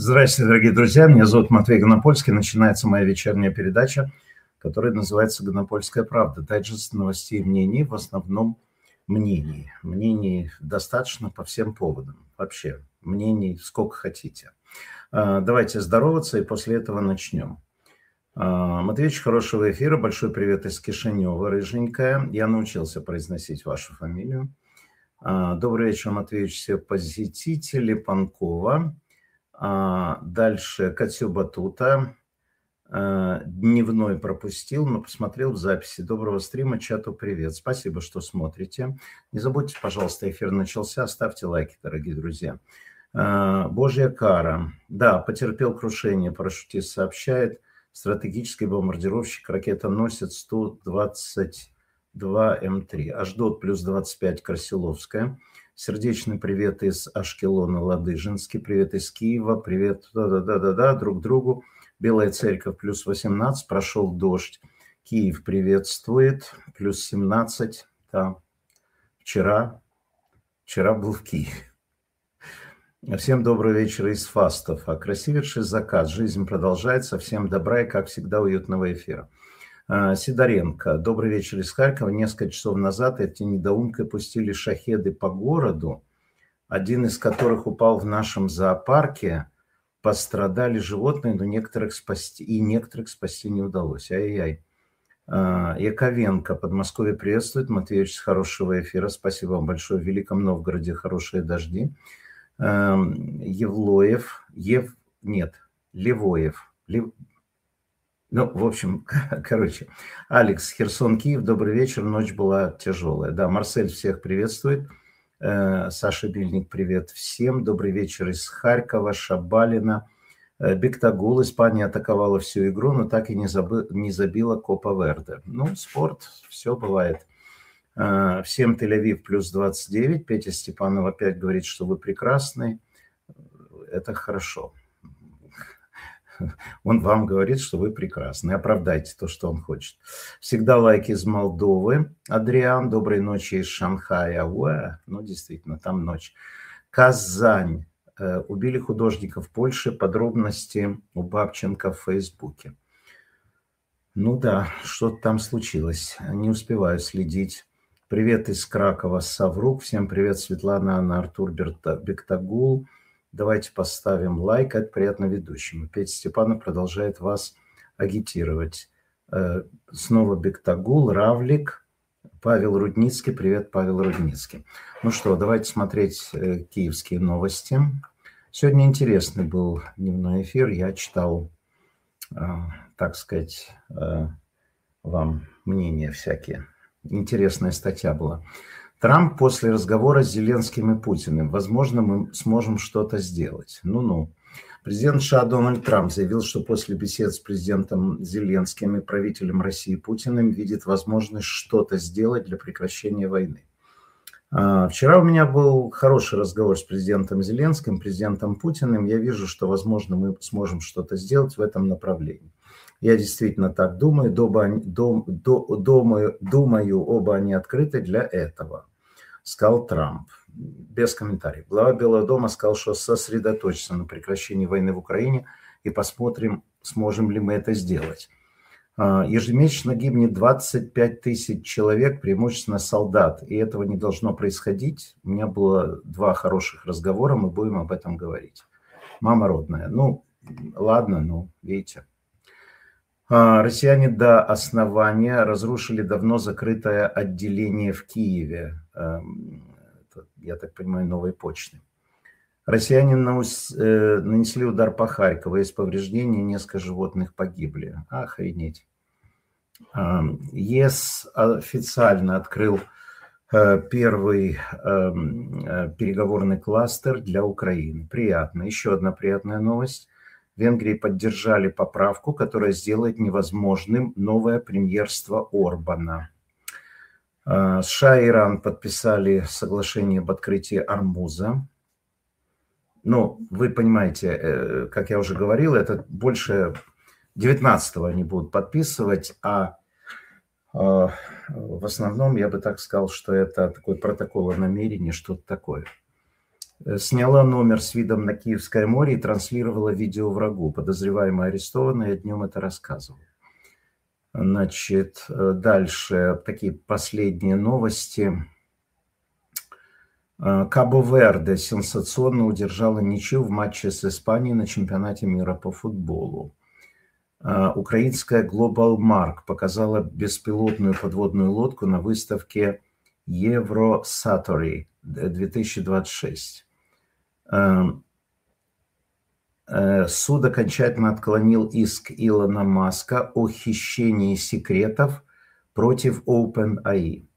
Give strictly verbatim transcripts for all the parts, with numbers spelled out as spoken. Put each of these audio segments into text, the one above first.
Здравствуйте, дорогие друзья. Меня зовут Матвей Гонопольский. Начинается моя вечерняя передача, которая называется «Гонопольская правда». Дайджест новостей и мнений, в основном мнений. Мнений достаточно по всем поводам. Вообще, мнений сколько хотите. Давайте здороваться и после этого начнем. Матвеевич, хорошего эфира. Большой привет из Кишинева, рыженькая. Я научился произносить вашу фамилию. Добрый вечер, Матвеевич, все посетители Панкова. Дальше Катю Батута. Дневной пропустил, но посмотрел в записи. Доброго стрима, чату привет. Спасибо, что смотрите. Не забудьте, пожалуйста, эфир начался. Ставьте лайки, дорогие друзья. Божья кара. Да, потерпел крушение, парашютист сообщает. Стратегический бомбардировщик, ракетоносец сто двадцать два эм три. Аждот плюс двадцать пять, Красиловская. Сердечный привет из Ашкелона, Ладыжинский. Привет из Киева. Привет да-да-да-да-да, друг другу. Белая церковь плюс восемнадцать. Прошел дождь. Киев приветствует. Плюс семнадцать. Да. Вчера. Вчера был в Киеве. Всем доброго вечера из Фастов. А красивейший закат. Жизнь продолжается. Всем добра и, как всегда, уютного эфира. Сидоренко. Добрый вечер из Харькова. Несколько часов назад эти недоумки пустили шахеды по городу, один из которых упал в нашем зоопарке. Пострадали животные, но некоторых спасти, и некоторых спасти не удалось. Ай-яй-яй. Яковенко. Подмосковье приветствует. Матвеевич, с хорошего эфира. Спасибо вам большое. В Великом Новгороде хорошие дожди. Евлоев. Ев... Нет. Левоев. Лев... Ну, в общем, короче, Алекс, Херсон, Киев, добрый вечер, ночь была тяжелая. Да, Марсель всех приветствует. Саша Бильник, привет всем. Добрый вечер из Харькова, Шабалина. Бектагул, Испания атаковала всю игру, но так и не, забы... не забила Копа Верде. Ну, спорт, все бывает. Всем Тель-Авив плюс двадцать девять. Петя Степанов опять говорит, что вы прекрасны. Это хорошо. Он вам говорит, что вы прекрасны. Оправдайте то, что он хочет. Всегда лайки из Молдовы. Адриан, доброй ночи из Шанхая. Уэ, ну, действительно, там ночь. Казань. Убили художника в Польше. Подробности у Бабченко в Фейсбуке. Ну да, что-то там случилось. Не успеваю следить. Привет из Кракова, Саврук. Всем привет, Светлана, Анна, Артур, Берта, Бектагул. Давайте поставим лайк, это приятно ведущему. Петя Степанов продолжает вас агитировать. Снова Бектагул, Равлик, Павел Рудницкий. Привет, Павел Рудницкий. Ну что, давайте смотреть киевские новости. Сегодня интересный был дневной эфир. Я читал, так сказать, вам мнения всякие. Интересная статья была. Трамп после разговора с Зеленским и Путиным. Возможно, мы сможем что-то сделать. Ну-ну. Президент США Дональд Трамп заявил, что после бесед с президентом Зеленским и правителем России Путиным видит возможность что-то сделать для прекращения войны. Вчера у меня был хороший разговор с президентом Зеленским, президентом Путиным. Я вижу, что, возможно, мы сможем что-то сделать в этом направлении. Я действительно так думаю, думаю, думаю, думаю, оба они открыты для этого, сказал Трамп. Без комментариев. Глава Белого дома сказал, что сосредоточится на прекращении войны в Украине и посмотрим, сможем ли мы это сделать. Ежемесячно гибнет двадцать пять тысяч человек, преимущественно солдат, и этого не должно происходить. У меня было два хороших разговора, мы будем об этом говорить. Мама родная. Ну, ладно, ну, видите. Россияне до основания разрушили давно закрытое отделение в Киеве. Я так понимаю, Новой почты. Россияне нанесли удар по Харькову. Есть повреждения, несколько животных погибли. Охренеть. ЕС официально открыл первый переговорный кластер для Украины. Приятно. Еще одна приятная новость. В Венгрии поддержали поправку, которая сделает невозможным новое премьерство Орбана. США и Иран подписали соглашение об открытии Ормуза. Ну, вы понимаете, как я уже говорил, это больше девятнадцатого они будут подписывать, а в основном я бы так сказал, что это такой протокол о намерении, что-то такое. Сняла номер с видом на Киевское море и транслировала видео врагу. Подозреваемый арестованный, я днем это рассказывал. Значит, дальше такие последние новости. Кабо-Верде сенсационно удержала ничью в матче с Испанией на чемпионате мира по футболу. Украинская Global Mark показала беспилотную подводную лодку на выставке Евросатори две тысячи двадцать шесть. Суд окончательно отклонил иск Илона Маска о хищении секретов против OpenAI.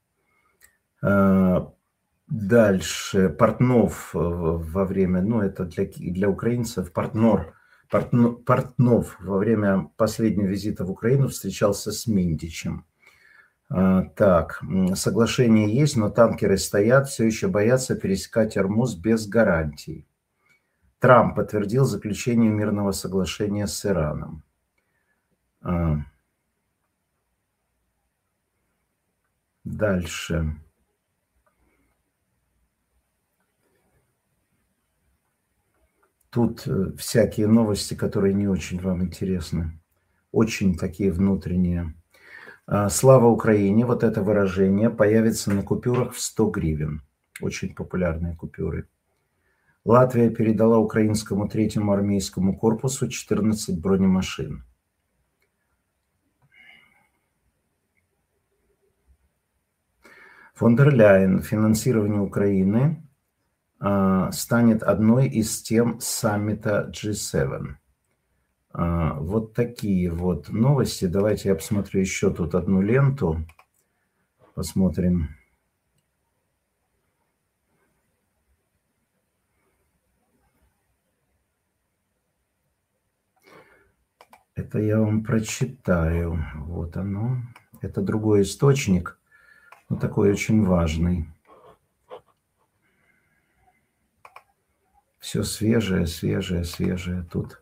Дальше. Портнов во время, ну это для, для украинцев, Портнор, Портно, Портнов во время последнего визита в Украину встречался с Минтичем. Так, соглашение есть, но танкеры стоят, все еще боятся пересекать Ормуз без гарантий. Трамп подтвердил заключение мирного соглашения с Ираном. Дальше. Тут всякие новости, которые не очень вам интересны. Очень такие внутренние. Слава Украине, вот это выражение появится на купюрах в сто гривен. Очень популярные купюры. Латвия передала украинскому третьему армейскому корпусу четырнадцать бронемашин. Фон дер Ляйен. Финансирование Украины а, станет одной из тем саммита джи семь. А, вот такие вот новости. Давайте я посмотрю еще тут одну ленту. Посмотрим. Это я вам прочитаю. Вот оно. Это другой источник, но такой очень важный. Все свежее, свежее, свежее тут.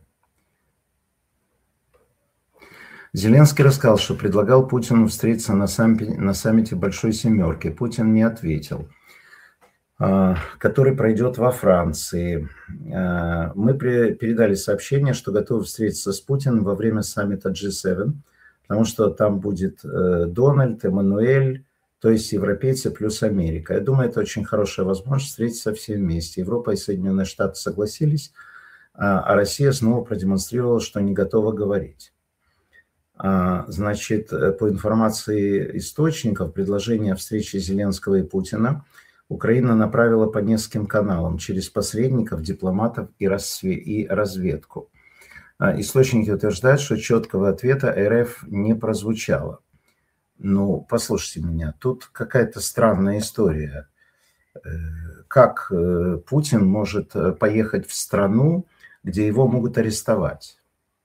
Зеленский рассказал, что предлагал Путину встретиться на саммите, на саммите Большой Семерки. Путин не ответил. Который пройдет во Франции. Мы передали сообщение, что готовы встретиться с Путиным во время саммита джи семь, потому что там будет Дональд, Эммануэль, то есть европейцы плюс Америка. Я думаю, это очень хорошая возможность встретиться все вместе. Европа и Соединенные Штаты согласились, а Россия снова продемонстрировала, что не готова говорить. Значит, по информации источников, предложение о встрече Зеленского и Путина Украина направила по нескольким каналам, через посредников, дипломатов и разведку. Источники утверждают, что четкого ответа РФ не прозвучало. Ну, послушайте меня, тут какая-то странная история. Как Путин может поехать в страну, где его могут арестовать?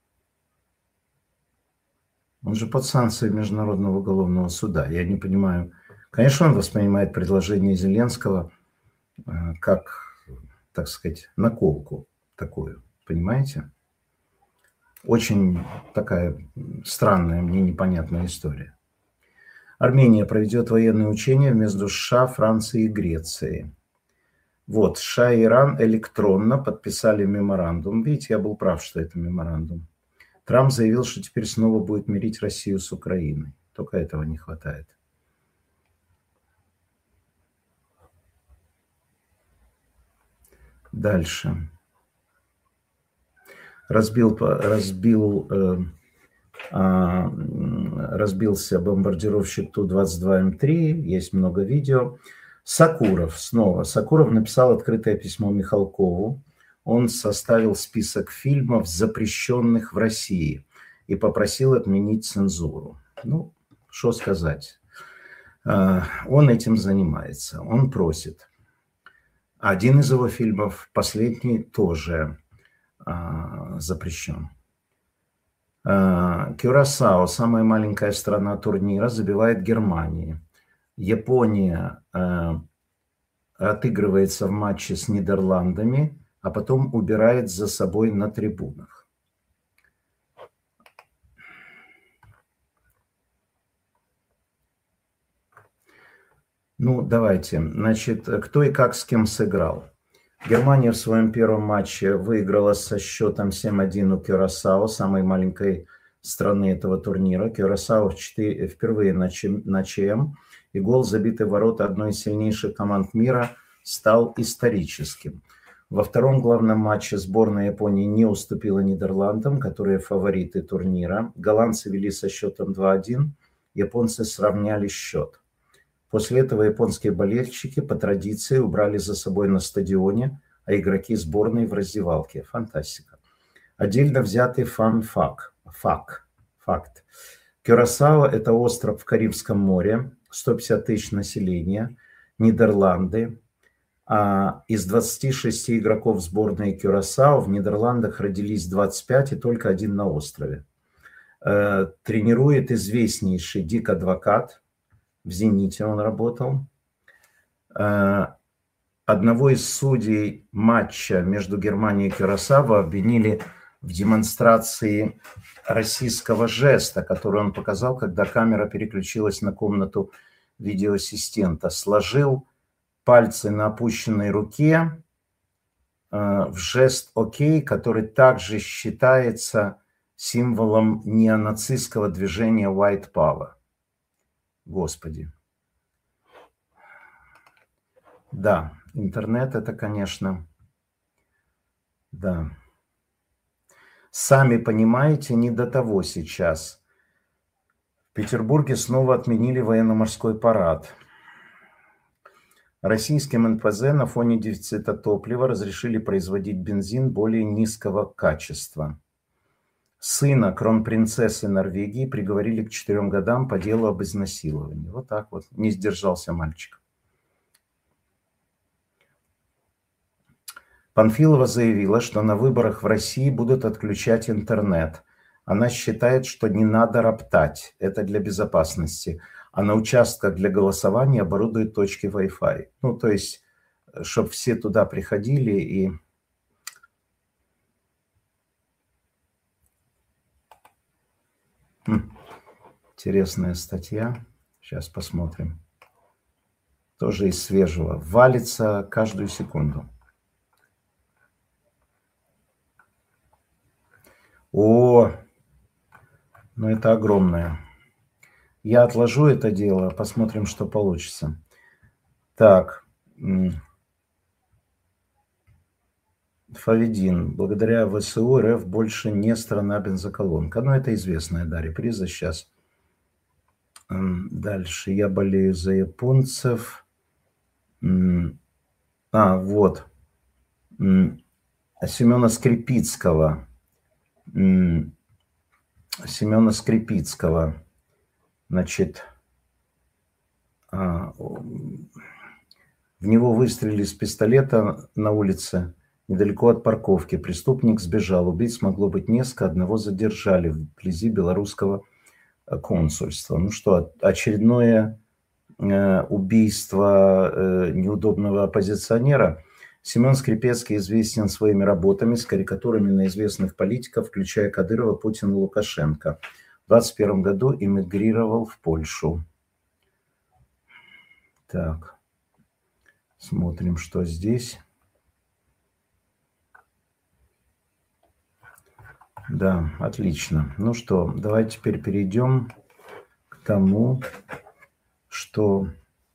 Он же под санкцией Международного уголовного суда. Я не понимаю. Конечно, он воспринимает предложение Зеленского как, так сказать, наколку такую. Понимаете? Очень такая странная, мне непонятная история. Армения проведет военные учения между США, Францией и Грецией. Вот, США и Иран электронно подписали меморандум. Видите, я был прав, что это меморандум. Трамп заявил, что теперь снова будет мирить Россию с Украиной. Только этого не хватает. Дальше. Разбил, разбил, э, э, разбился бомбардировщик Ту двадцать два М три. Есть много видео. Сакуров снова. Сакуров написал открытое письмо Михалкову. Он составил список фильмов, запрещенных в России, и попросил отменить цензуру. Ну, что сказать. Э, он этим занимается. Он просит. Один из его фильмов, последний, тоже а, запрещен. А, Кюрасао, самая маленькая страна турнира, забивает Германии. Япония а, отыгрывается в матче с Нидерландами, а потом убирает за собой на трибунах. Ну, давайте. Значит, кто и как с кем сыграл. Германия в своем первом матче выиграла со счетом семь один у Кюрасао, самой маленькой страны этого турнира. Кюрасао впервые на ЧМ, и гол, забитый в ворота одной из сильнейших команд мира, стал историческим. Во втором главном матче сборная Японии не уступила Нидерландам, которые фавориты турнира. Голландцы вели со счетом два один, японцы сравняли счет. После этого японские болельщики по традиции убрали за собой на стадионе, а игроки сборной в раздевалке. Фантастика. Отдельно взятый фан-факт. Факт. Факт. Кюрасао – это остров в Карибском море, сто пятьдесят тысяч населения, Нидерланды. А из двадцати шести игроков сборной Кюрасао в Нидерландах родились двадцать пять, и только один на острове. Э, тренирует известнейший Дик Адвокат. В «Зените» он работал. Э, одного из судей матча между Германией и Кюрасао обвинили в демонстрации российского жеста, который он показал, когда камера переключилась на комнату видеоассистента. Сложил пальцы на опущенной руке э, в жест «Окей», который также считается символом неонацистского движения White Power. Господи. Да, интернет это, конечно, да. Сами понимаете, не до того сейчас. В Петербурге снова отменили военно-морской парад. Российским эн пэ зэ на фоне дефицита топлива разрешили производить бензин более низкого качества. Сына кронпринцессы Норвегии приговорили к четырем годам по делу об изнасиловании. Вот так вот. Не сдержался мальчик. Панфилова заявила, что на выборах в России будут отключать интернет. Она считает, что не надо роптать. Это для безопасности. А на участках для голосования оборудуют точки Wi-Fi. Ну, то есть, чтобы все туда приходили и... Хм. Интересная статья. Сейчас посмотрим. Тоже из свежего. Валится каждую секунду. О, ну это огромное. Я отложу это дело, посмотрим, что получится. Так. Фавидин. Благодаря вэ эс у эр эф больше не страна бензоколонка. Ну, это известная, да, реприза сейчас. Дальше. Я болею за японцев. А, вот. Семена Скрипицкого. Семена Скрипицкого. Значит, в него выстрелили из пистолета на улице недалеко от парковки. Преступник сбежал. Убийц могло быть несколько. Одного задержали вблизи белорусского консульства. Ну что, очередное убийство неудобного оппозиционера. Семен Скрипецкий известен своими работами с карикатурами на известных политиков, включая Кадырова, Путина, Лукашенко. В двадцать первом году эмигрировал в Польшу. Так, смотрим, что здесь. Да, отлично. Ну что, давайте теперь перейдем к тому, что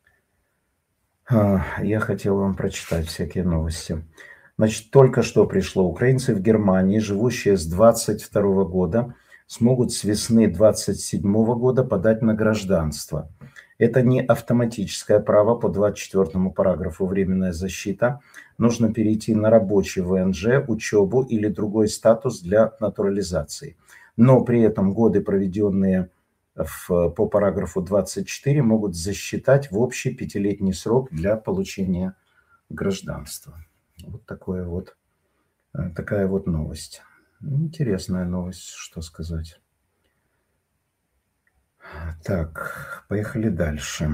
а, я хотел вам прочитать всякие новости. Значит, только что пришло. Украинцы в Германии, живущие с двадцать второго года, смогут с весны двадцать седьмого года подать на гражданство. Это не автоматическое право по двадцать четвёртому параграфу «Временная защита». Нужно перейти на рабочий вэ эн жэ, учебу или другой статус для натурализации. Но при этом годы, проведенные в, по параграфу двадцать четыре, могут засчитать в общий пятилетний срок для получения гражданства. Вот, такое вот такая вот новость. Интересная новость, что сказать. Так, поехали дальше.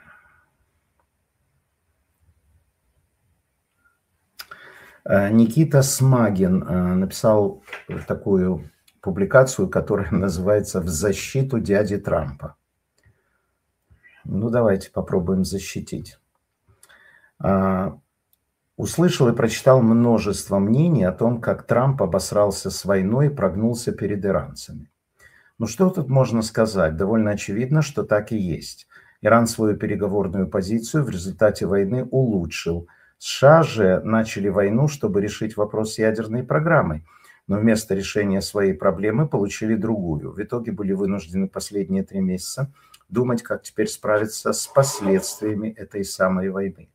Никита Смагин написал такую публикацию, которая называется «В защиту дяди Трампа». Ну, давайте попробуем защитить. Услышал и прочитал множество мнений о том, как Трамп обосрался с войной и прогнулся перед иранцами. Ну что тут можно сказать? Довольно очевидно, что так и есть. Иран свою переговорную позицию в результате войны улучшил. США же начали войну, чтобы решить вопрос с ядерной программой, но вместо решения своей проблемы получили другую. В итоге были вынуждены последние три месяца думать, как теперь справиться с последствиями этой самой войны.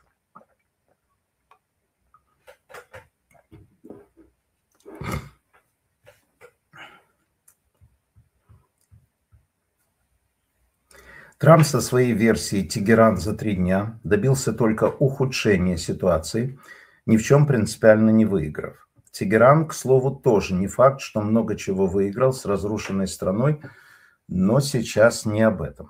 Трамп со своей версией «Тегеран за три дня» добился только ухудшения ситуации, ни в чем принципиально не выиграв. Тегеран, к слову, тоже не факт, что много чего выиграл с разрушенной страной, но сейчас не об этом.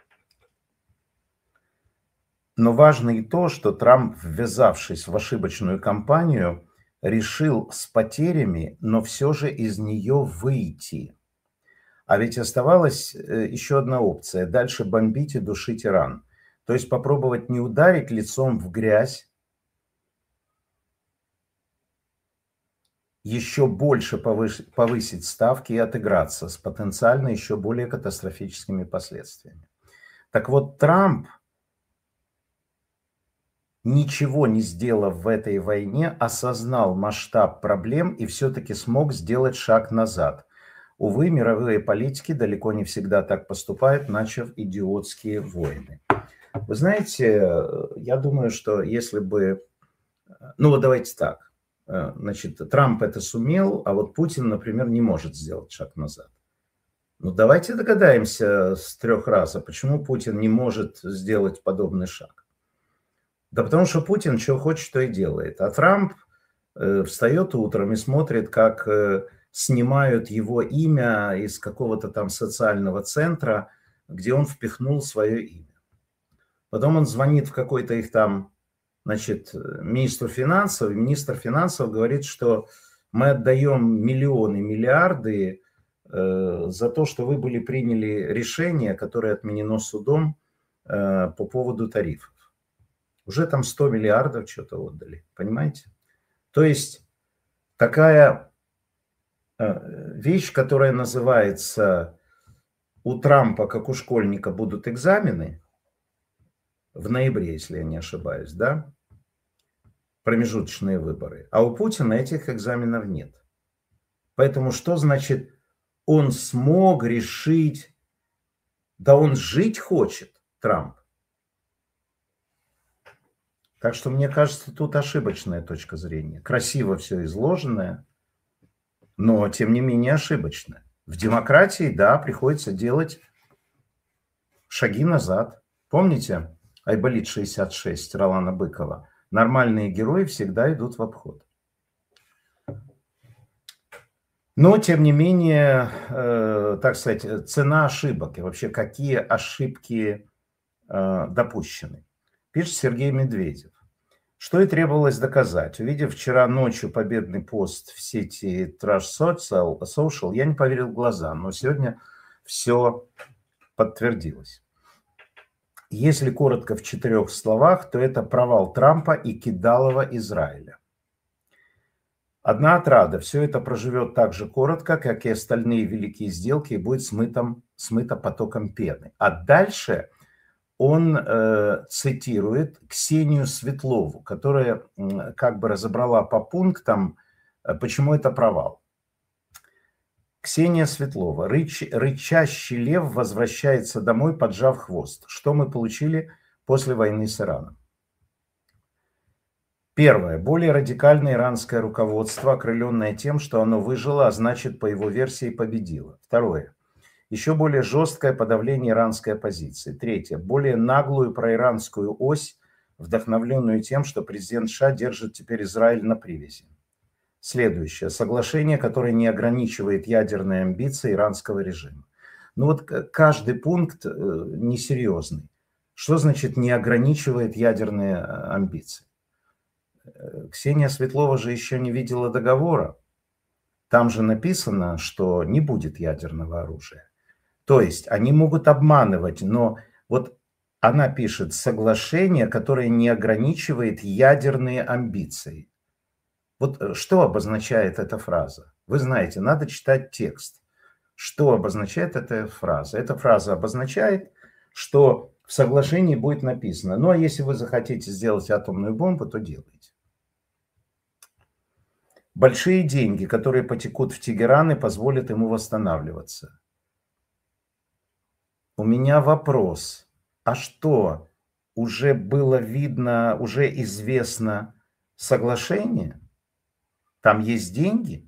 Но важно и то, что Трамп, ввязавшись в ошибочную кампанию, решил с потерями, но все же из нее выйти. А ведь оставалась еще одна опция – дальше бомбить и душить Иран. То есть попробовать не ударить лицом в грязь, еще больше повысить ставки и отыграться с потенциально еще более катастрофическими последствиями. Так вот, Трамп, ничего не сделав в этой войне, осознал масштаб проблем и все-таки смог сделать шаг назад. Увы, мировые политики далеко не всегда так поступают, начав идиотские войны. Вы знаете, я думаю, что если бы... Ну вот давайте так. Значит, Трамп это сумел, а вот Путин, например, не может сделать шаг назад. Ну давайте догадаемся с трех раз, а почему Путин не может сделать подобный шаг? Да потому что Путин что хочет, то и делает. А Трамп э, встает утром и смотрит, как... Э, снимают его имя из какого-то там социального центра, где он впихнул свое имя. Потом он звонит в какой-то их там, значит, министру финансов, и министр финансов говорит, что мы отдаем миллионы, миллиарды э, за то, что вы были приняли решение, которое отменено судом э, по поводу тарифов. Уже там сто миллиардов что-то отдали, понимаете? То есть такая... вещь, которая называется «У Трампа, как у школьника, будут экзамены» в ноябре, если я не ошибаюсь, да, промежуточные выборы, а у Путина этих экзаменов нет. Поэтому что значит он смог решить, да он жить хочет, Трамп. Так что мне кажется, тут ошибочная точка зрения. Красиво все изложенное, но, тем не менее, ошибочно. В демократии, да, приходится делать шаги назад. Помните Айболит шестьдесят шесть Ролана Быкова? Нормальные герои всегда идут в обход. Но, тем не менее, э, так сказать, цена ошибок и вообще какие ошибки э, допущены. Пишет Сергей Медведев. Что и требовалось доказать. Увидев вчера ночью победный пост в сети Trash Social, я не поверил в глаза, но сегодня все подтвердилось. Если коротко в четырех словах, то это провал Трампа и кидалова Израиля. Одна отрада. Все это проживет так же коротко, как и остальные великие сделки, и будет смыто, смыто потоком пены. А дальше... он э, цитирует Ксению Светлову, которая э, как бы разобрала по пунктам, э, почему это провал. Ксения Светлова. Рыч, рычащий лев возвращается домой, поджав хвост. Что мы получили после войны с Ираном? Первое. Более радикальное иранское руководство, окрыленное тем, что оно выжило, а значит, по его версии, победило. Второе. Еще более жесткое подавление иранской оппозиции. Третье. Более наглую проиранскую ось, вдохновленную тем, что президент США держит теперь Израиль на привязи. Следующее. Соглашение, которое не ограничивает ядерные амбиции иранского режима. Ну вот каждый пункт несерьезный. Что значит не ограничивает ядерные амбиции? Ксения Светлова же еще не видела договора. Там же написано, что не будет ядерного оружия. То есть они могут обманывать, но вот она пишет соглашение, которое не ограничивает ядерные амбиции. Вот что обозначает эта фраза? Вы знаете, надо читать текст. Что обозначает эта фраза? Эта фраза обозначает, что в соглашении будет написано: ну а если вы захотите сделать атомную бомбу, то делайте. Большие деньги, которые потекут в Тегеран и позволят ему восстанавливаться. У меня вопрос. А что, уже было видно, уже известно соглашение? Там есть деньги?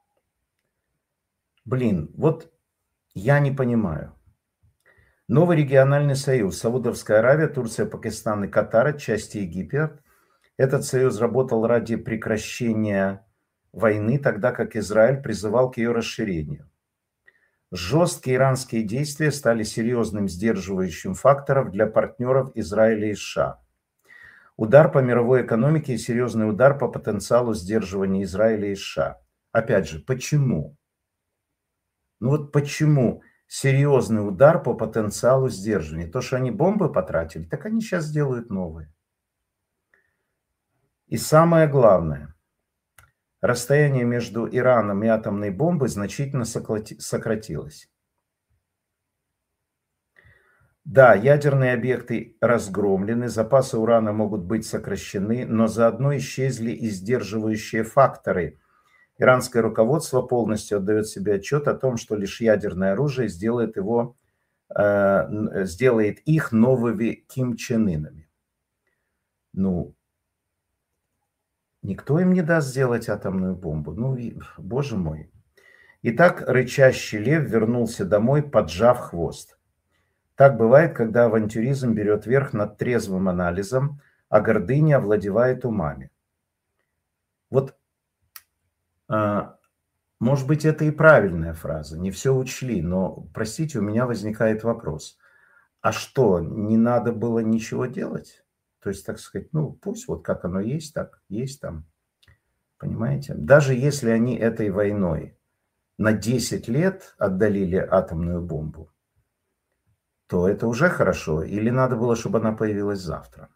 Блин, вот я не понимаю. Новый региональный союз. Саудовская Аравия, Турция, Пакистан и Катар, отчасти Египет. Этот союз работал ради прекращения войны, тогда как Израиль призывал к ее расширению. Жесткие иранские действия стали серьезным сдерживающим фактором для партнеров Израиля и США. Удар по мировой экономике и серьезный удар по потенциалу сдерживания Израиля и США. Опять же, почему? Ну вот почему серьезный удар по потенциалу сдерживания? То, что они бомбы потратили, так они сейчас сделают новые. И самое главное, расстояние между Ираном и атомной бомбой значительно сократилось. Да, ядерные объекты разгромлены, запасы урана могут быть сокращены, но заодно исчезли и сдерживающие факторы. Иранское руководство полностью отдает себе отчет о том, что лишь ядерное оружие сделает, его, э, сделает их новыми Ким Чен Инами. Ну, никто им не даст сделать атомную бомбу. Ну, боже мой. Итак, рычащий лев вернулся домой, поджав хвост. Так бывает, когда авантюризм берет верх над трезвым анализом, а гордыня овладевает умами. Вот, может быть, это и правильная фраза, не все учли, но, простите, у меня возникает вопрос. А что, не надо было ничего делать? То есть, так сказать, ну, пусть вот как оно есть, так есть там. Понимаете? Даже если они этой войной на десять лет отдалили атомную бомбу, то это уже хорошо. Или надо было, чтобы она появилась завтра?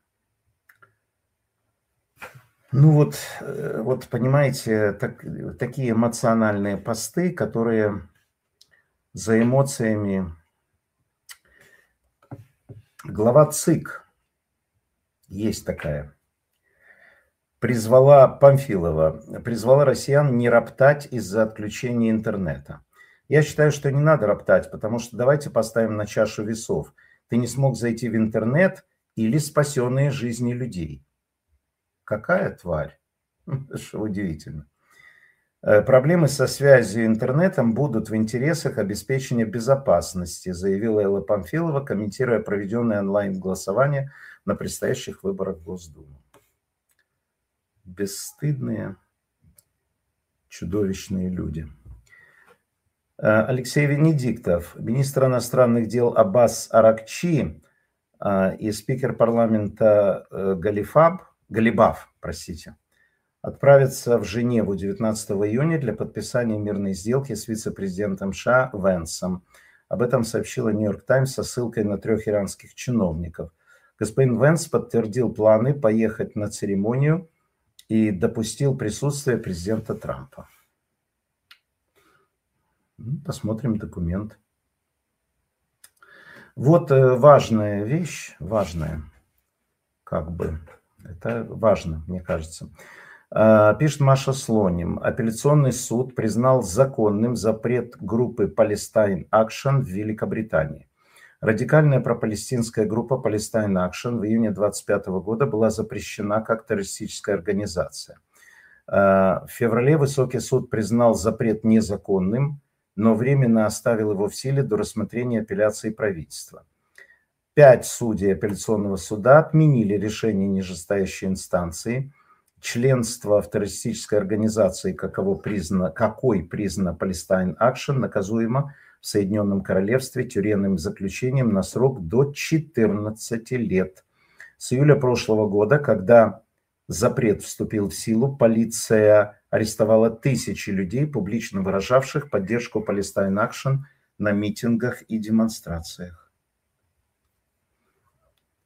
Ну вот, вот понимаете, так, такие эмоциональные посты, которые за эмоциями... Глава ЦИК, есть такая, призвала Памфилова, призвала россиян не роптать из-за отключения интернета. Я считаю, что не надо роптать, потому что давайте поставим на чашу весов. Ты не смог зайти в интернет или спасенные жизни людей. Какая тварь? Что удивительно. Проблемы со связью и интернетом будут в интересах обеспечения безопасности, заявила Элла Памфилова, комментируя проведенное онлайн-голосование на предстоящих выборах в Госдуму. Бесстыдные, чудовищные люди. Алексей Венедиктов, министр иностранных дел Аббас Аракчи и спикер парламента Галифаб, Галибаф, простите, отправятся в Женеву девятнадцатого июня для подписания мирной сделки с вице-президентом США Венсом. Об этом сообщила Нью-Йорк Таймс со ссылкой на трех иранских чиновников. Господин Венс подтвердил планы поехать на церемонию и допустил присутствие президента Трампа. Посмотрим документ. Вот важная вещь, важная, как бы, это важно, мне кажется. Пишет Маша Слоним. Апелляционный суд признал законным запрет группы Palestine Action в Великобритании. Радикальная пропалестинская группа Palestine Action в июне двадцать пятого года была запрещена как террористическая организация. В феврале высокий суд признал запрет незаконным, но временно оставил его в силе до рассмотрения апелляции правительства. Пять судей апелляционного суда отменили решение нижестоящей инстанции. Членство в террористической организации, каково признано, какой признано Palestine Action, наказуемо в Соединенном Королевстве тюремным заключением на срок до четырнадцати лет. С июля прошлого года, когда запрет вступил в силу, полиция арестовала тысячи людей, публично выражавших поддержку Palestine Action на митингах и демонстрациях.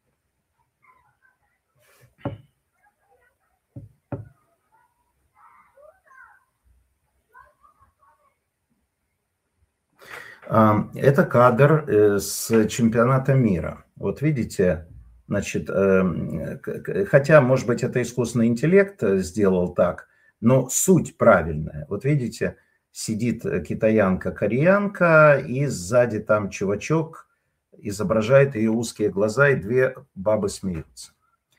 Это кадр с чемпионата мира. Вот видите, значит, хотя, может быть, это искусственный интеллект сделал так, но суть правильная. Вот видите, сидит китаянка-кореянка, и сзади там чувачок изображает ее узкие глаза, и две бабы смеются.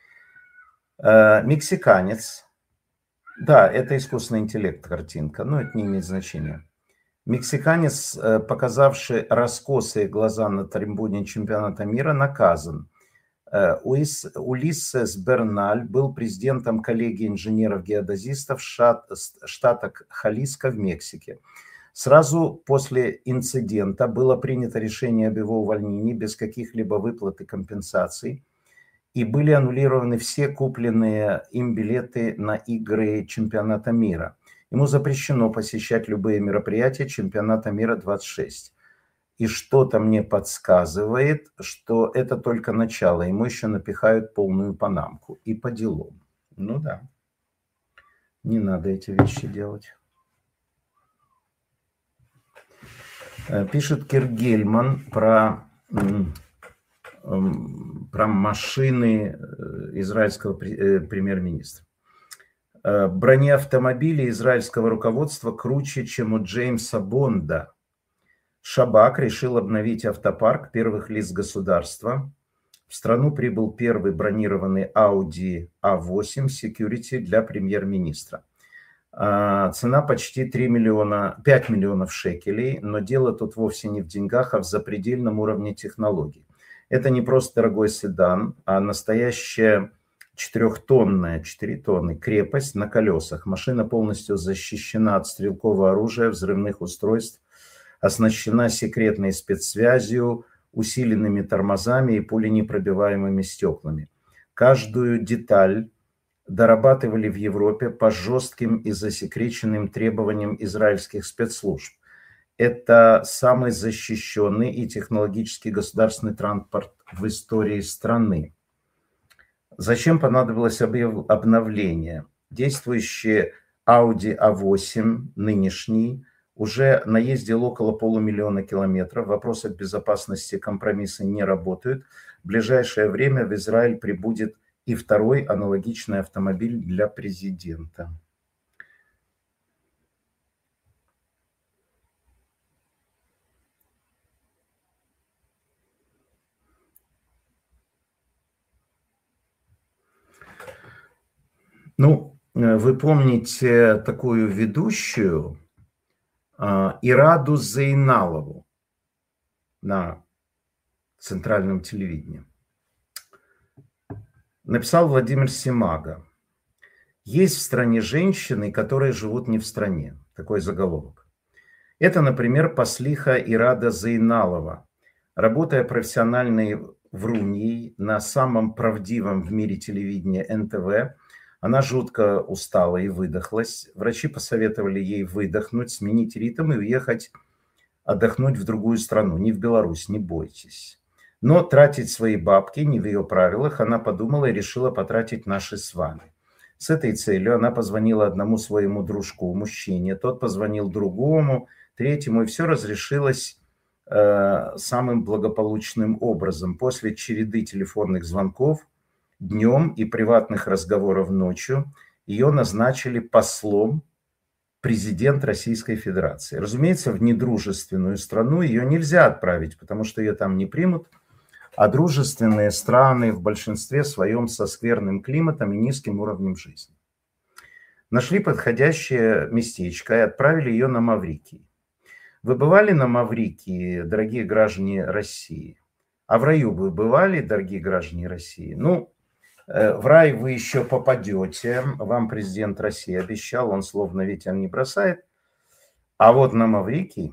Мексиканец. Да, это искусственный интеллект картинка, но это не имеет значения. Мексиканец, показавший раскосые глаза на трибуне чемпионата мира, наказан. Улиссес Берналь был президентом коллегии инженеров-геодезистов штата Халиско в Мексике. Сразу после инцидента было принято решение об его увольнении без каких-либо выплат и компенсаций, и были аннулированы все купленные им билеты на игры чемпионата мира. Ему запрещено посещать любые мероприятия чемпионата мира двадцать шесть. И что-то мне подсказывает, что это только начало. Ему еще напихают полную панамку. И по делам. Ну да. Не надо эти вещи делать. Пишет Киргельман про, про машины израильского премьер-министра. Бронеавтомобили израильского руководства круче, чем у Джеймса Бонда. Шабак решил обновить автопарк первых лиц государства. В страну прибыл первый бронированный Audi а восемь Security для премьер-министра. Цена почти три миллиона, пять миллионов шекелей, но дело тут вовсе не в деньгах, а в запредельном уровне технологий. Это не просто дорогой седан, а настоящая четырехтонная, четыре тонны крепость на колесах. Машина полностью защищена от стрелкового оружия, взрывных устройств, оснащена секретной спецсвязью, усиленными тормозами и пуленепробиваемыми стеклами. Каждую деталь дорабатывали в Европе по жестким и засекреченным требованиям израильских спецслужб. Это самый защищенный и технологически государственный транспорт в истории страны. Зачем понадобилось обновление? Действующий Audi а восемь, нынешний, уже наездил около полумиллиона километров. В вопросах безопасности компромиссы не работают. В ближайшее время в Израиль прибудет и второй аналогичный автомобиль для президента. Ну, вы помните такую ведущую Ираду Зейналову на центральном телевидении? Написал Владимир Симага. Есть в стране женщины, которые живут не в стране. Такой заголовок. Это, например, послиха Ирада Зейналова. Работая профессиональной вруньей на самом правдивом в мире телевидения эн тэ вэ, она жутко устала и выдохлась. Врачи посоветовали ей выдохнуть, сменить ритм и уехать отдохнуть в другую страну. Не в Беларусь, не бойтесь. Но тратить свои бабки не в ее правилах. Она подумала и решила потратить наши с вами. С этой целью она позвонила одному своему дружку, мужчине. Тот позвонил другому, третьему. И все разрешилось э, самым благополучным образом. После череды телефонных звонков днем и приватных разговоров ночью ее назначили послом президент Российской Федерации. Разумеется, в недружественную страну ее нельзя отправить, потому что ее там не примут, а дружественные страны в большинстве своем со скверным климатом и низким уровнем жизни. Нашли подходящее местечко и отправили ее на Маврикий. Вы бывали на Маврикии, дорогие граждане России? А в раю вы бывали, дорогие граждане России? Ну, в рай вы еще попадете. Вам президент России обещал, он словно ветер не бросает. А вот на Маврикий,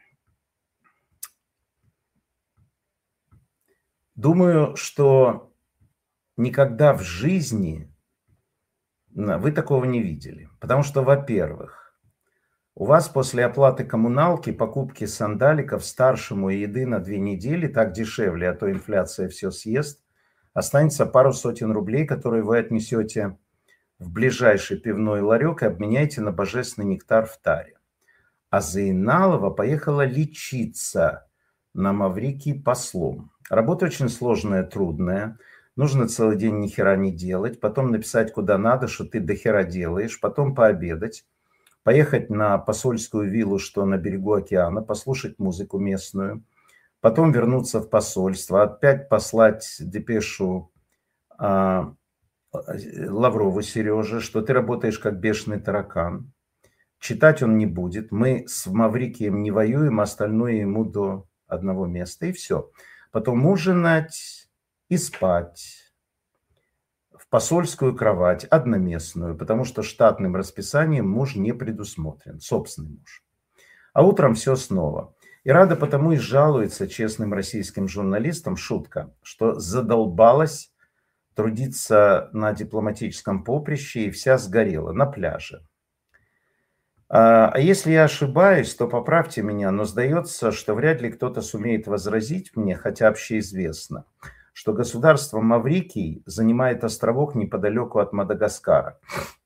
думаю, что никогда в жизни вы такого не видели. Потому что, во-первых, у вас после оплаты коммуналки, покупки сандаликов старшему и еды на две недели, так дешевле, а то инфляция все съест, останется пару сотен рублей, которые вы отнесете в ближайший пивной ларек и обменяете на божественный нектар в таре. а Зейналова поехала лечиться на Маврикий послом. Работа очень сложная, трудная. Нужно целый день ни хера не делать, потом написать куда надо, что ты до хера делаешь, потом пообедать, поехать на посольскую виллу, что на берегу океана, послушать музыку местную, потом вернуться в посольство, опять послать депешу а, Лаврову Сереже, что ты работаешь как бешеный таракан. Читать он не будет. Мы с Маврикием не воюем, остальное ему до одного места. И все. Потом ужинать и спать в посольскую кровать, одноместную, потому что штатным расписанием муж не предусмотрен, собственный муж. А утром все снова. И Рада потому и жалуется честным российским журналистам, шутка, что задолбалась трудиться на дипломатическом поприще и вся сгорела на пляже. А если я ошибаюсь, то поправьте меня, но сдается, что вряд ли кто-то сумеет возразить мне, хотя общеизвестно, что государство Маврикий занимает островок неподалеку от Мадагаскара.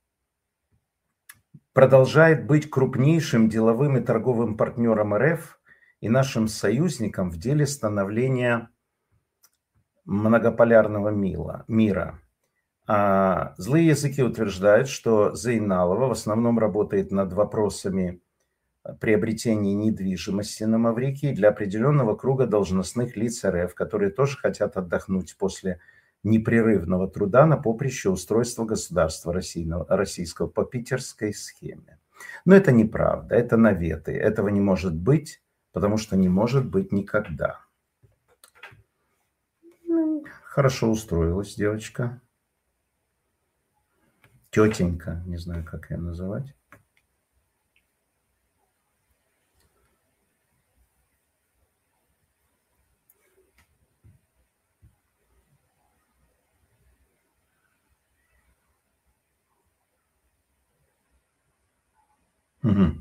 Продолжает быть крупнейшим деловым и торговым партнером РФ и нашим союзником в деле становления многополярного мира. А злые языки утверждают, что Зейналова в основном работает над вопросами приобретения недвижимости на Маврикии для определенного круга должностных лиц РФ, которые тоже хотят отдохнуть после непрерывного труда на поприще устройства государства российского по питерской схеме. Но это неправда, это наветы. Этого не может быть, потому что не может быть никогда. Хорошо устроилась девочка. Тетенька, не знаю, как ее называть. Угу.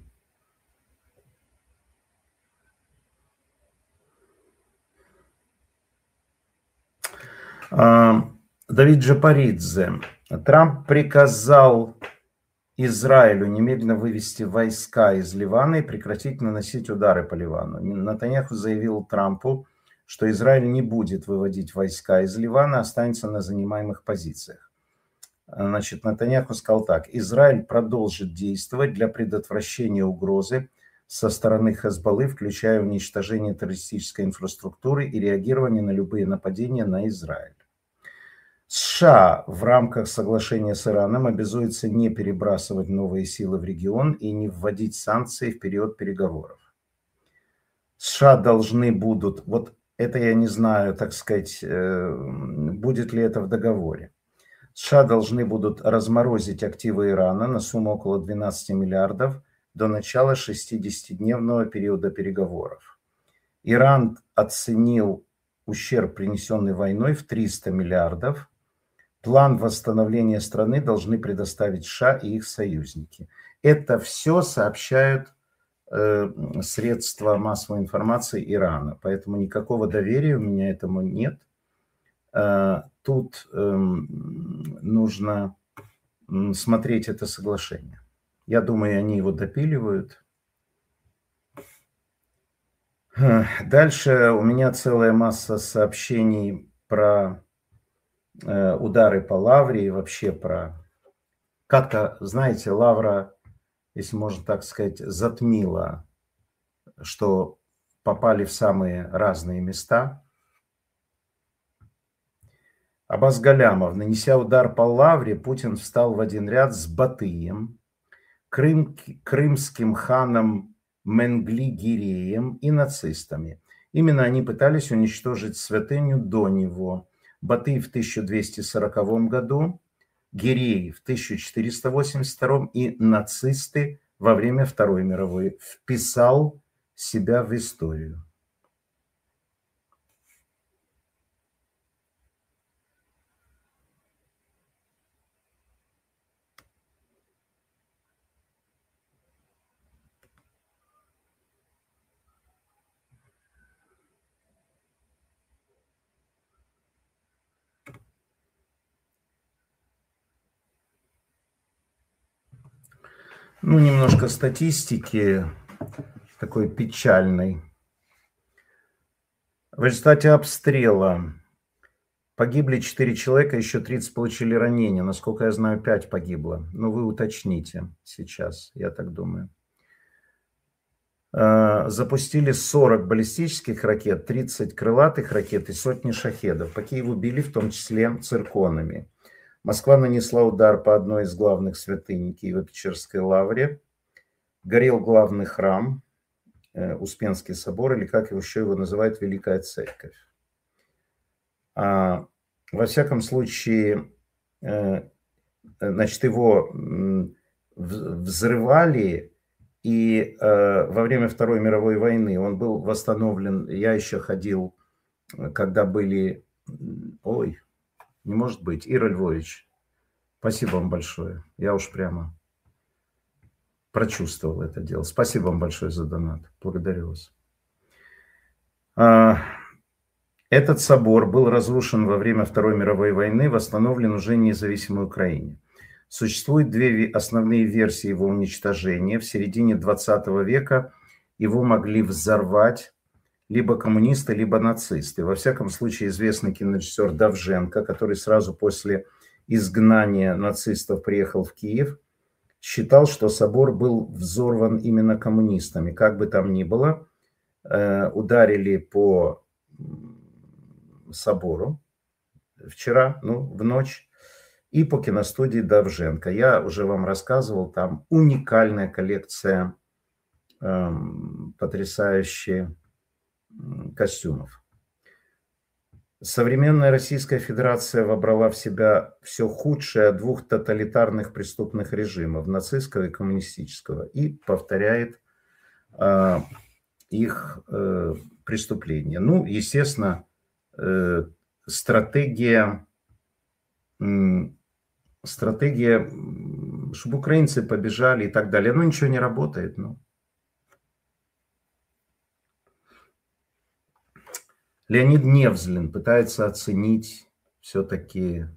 Давид Джапаридзе. Трамп приказал Израилю немедленно вывести войска из Ливана и прекратить наносить удары по Ливану. Нетаньяху заявил Трампу, что Израиль не будет выводить войска из Ливана, останется на занимаемых позициях. Значит, Нетаньяху сказал так: Израиль продолжит действовать для предотвращения угрозы со стороны Хезболлы, включая уничтожение террористической инфраструктуры и реагирование на любые нападения на Израиль. США в рамках соглашения с Ираном обязуется не перебрасывать новые силы в регион и не вводить санкции в период переговоров. США должны будут, вот это я не знаю, так сказать, будет ли это в договоре. США должны будут разморозить активы Ирана на сумму около двенадцати миллиардов до начала шестидесятидневного периода переговоров. Иран оценил ущерб, принесенный войной, в триста миллиардов. План восстановления страны должны предоставить США и их союзники. Это все сообщают э, средства массовой информации Ирана. Поэтому никакого доверия у меня этому нет. Э, тут э, нужно смотреть это соглашение. Я думаю, они его допиливают. Дальше у меня целая масса сообщений про удары по Лавре и вообще про... Как-то, знаете, Лавра, если можно так сказать, затмила, что попали в самые разные места. Аббас Галямов. Нанеся удар по Лавре, Путин встал в один ряд с Батыем, Крым, крымским ханом Менгли-Гиреем и нацистами. Именно они пытались уничтожить святыню до него. Батый в тысяча двести сороковом году, Гирей в тысяча четыреста восемьдесят втором и нацисты во время Второй мировой. Вписал себя в историю. Ну, немножко статистики. такой печальной. В результате обстрела погибли четыре человека, еще тридцать получили ранения. Насколько я знаю, пять погибло. Но вы уточните сейчас, я так думаю. Запустили сорок баллистических ракет, тридцать крылатых ракет и сотни шахедов. По Киеву били, в том числе цирконами. Москва нанесла удар по одной из главных святынь Киево-Печерской лавре. Горел главный храм, Успенский собор, или как еще его называют, Великая Церковь. А, во всяком случае, значит, его взрывали. И э, во время Второй мировой войны он был восстановлен. Я еще ходил, когда были... Ой, не может быть. Ира Львович, спасибо вам большое. Я уж прямо прочувствовал это дело. Спасибо вам большое за донат. Благодарю вас. А, этот собор был разрушен во время Второй мировой войны, восстановлен уже в независимой Украине. Существует две основные версии его уничтожения. В середине двадцатого века его могли взорвать либо коммунисты, либо нацисты. Во всяком случае, известный кинорежиссер Довженко, который сразу после изгнания нацистов приехал в Киев, считал, что собор был взорван именно коммунистами. Как бы там ни было, ударили по собору вчера, ну, в ночь. И по киностудии Довженко. Я уже вам рассказывал, там уникальная коллекция э, потрясающих костюмов. Современная Российская Федерация вобрала в себя все худшее от двух тоталитарных преступных режимов, нацистского и коммунистического, и повторяет э, их э, преступления. Ну, естественно, э, стратегия... Э, Стратегия, чтобы украинцы побежали и так далее. Ну, ничего не работает. Ну. Леонид Невзлин пытается оценить все-таки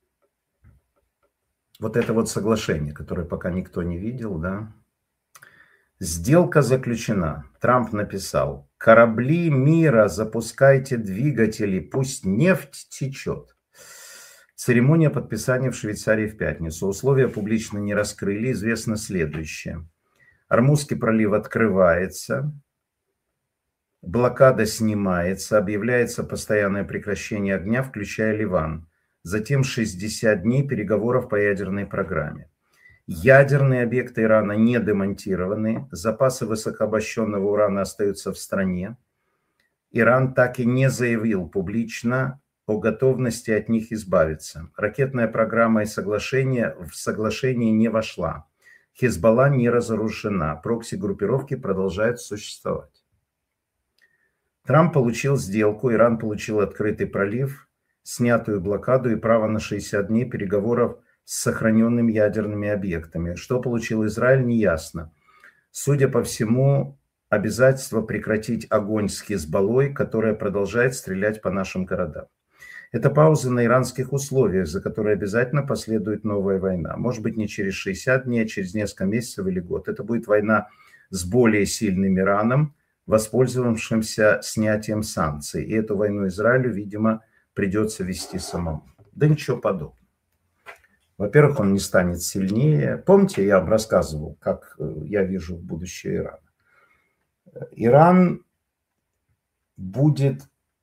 вот это вот соглашение, которое пока никто не видел, да. Сделка заключена. Трамп написал: корабли мира, запускайте двигатели, пусть нефть течет. Церемония подписания в Швейцарии в пятницу. Условия публично не раскрыли. Известно следующее. Ормузский пролив открывается, блокада снимается, объявляется постоянное прекращение огня, включая Ливан. Затем шестьдесят дней переговоров по ядерной программе. Ядерные объекты Ирана не демонтированы, запасы высокообогащенного урана остаются в стране. Иран так и не заявил публично о готовности от них избавиться. Ракетная программа и соглашение в соглашение не вошла. Хизбалла не разоружена. Прокси-группировки продолжают существовать. Трамп получил сделку, Иран получил открытый пролив, снятую блокаду и право на шестьдесят дней переговоров с сохраненными ядерными объектами. Что получил Израиль, неясно. Судя по всему, обязательство прекратить огонь с Хизбаллой, которая продолжает стрелять по нашим городам. Это пауза на иранских условиях, за которой обязательно последует новая война. Может быть, не через шестьдесят дней, а через несколько месяцев или год. Это будет война с более сильным Ираном, воспользовавшимся снятием санкций. И эту войну Израилю, видимо, придется вести самому. Да ничего подобного. Во-первых, он не станет сильнее. Помните, я вам рассказывал, как я вижу будущее Ирана. Иран будет...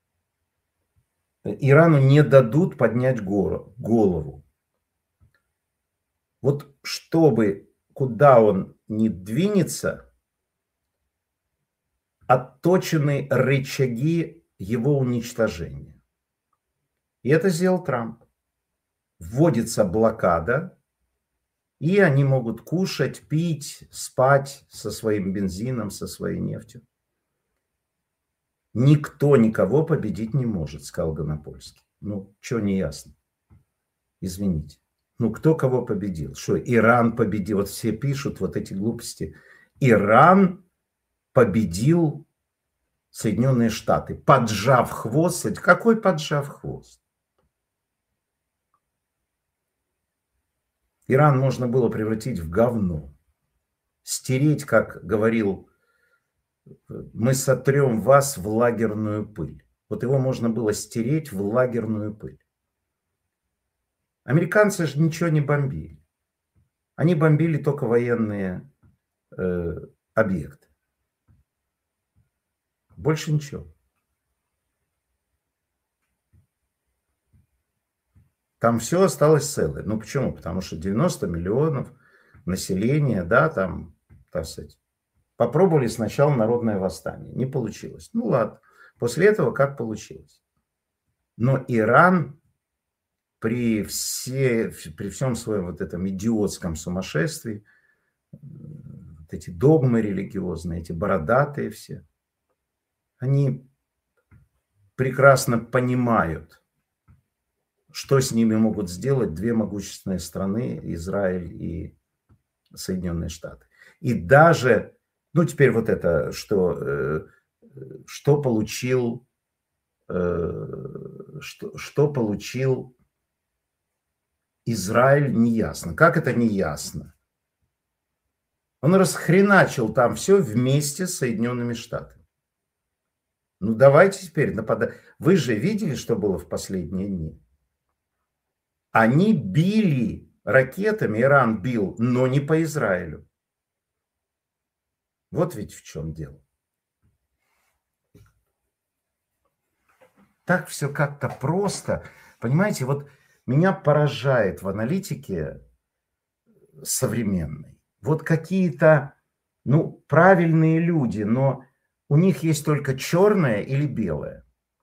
Ирану не дадут поднять голову. Вот чтобы, куда он ни двинется, отточены рычаги его уничтожения. И это сделал Трамп. Вводится блокада, и они могут кушать, пить, спать со своим бензином, со своей нефтью. Никто никого победить не может, сказал Гонопольский. Ну, что не ясно? Извините. Ну, кто кого победил? Что, Иран победил? Вот все пишут вот эти глупости. Иран победил Соединенные Штаты, поджав хвост. Какой поджав хвост? Иран можно было превратить в говно. Стереть, как говорил Мы сотрем вас в лагерную пыль. Вот его можно было стереть в лагерную пыль. Американцы же ничего не бомбили. Они бомбили только военные э, объекты. Больше ничего. Там все осталось целое. Ну почему? Потому что девяносто миллионов населения, да, там, так сказать, попробовали сначала народное восстание. Не получилось. Ну ладно. После этого как получилось. Но Иран при, все, при всем своем вот этом идиотском сумасшествии, вот эти догмы религиозные, эти бородатые все, они прекрасно понимают, что с ними могут сделать две могущественные страны, Израиль и Соединенные Штаты. И даже, ну теперь вот это, что, что получил, что, что получил Израиль, неясно. Как это неясно? Он расхреначил там все вместе с Соединенными Штатами. Ну давайте теперь нападать. Вы же видели, что было в последние дни? Они били ракетами, Иран бил, но не по Израилю. Вот ведь в чем дело. Так все как-то просто. Понимаете, вот меня поражает в аналитике современной. Вот какие-то, ну, правильные люди, но у них есть только черное или белое.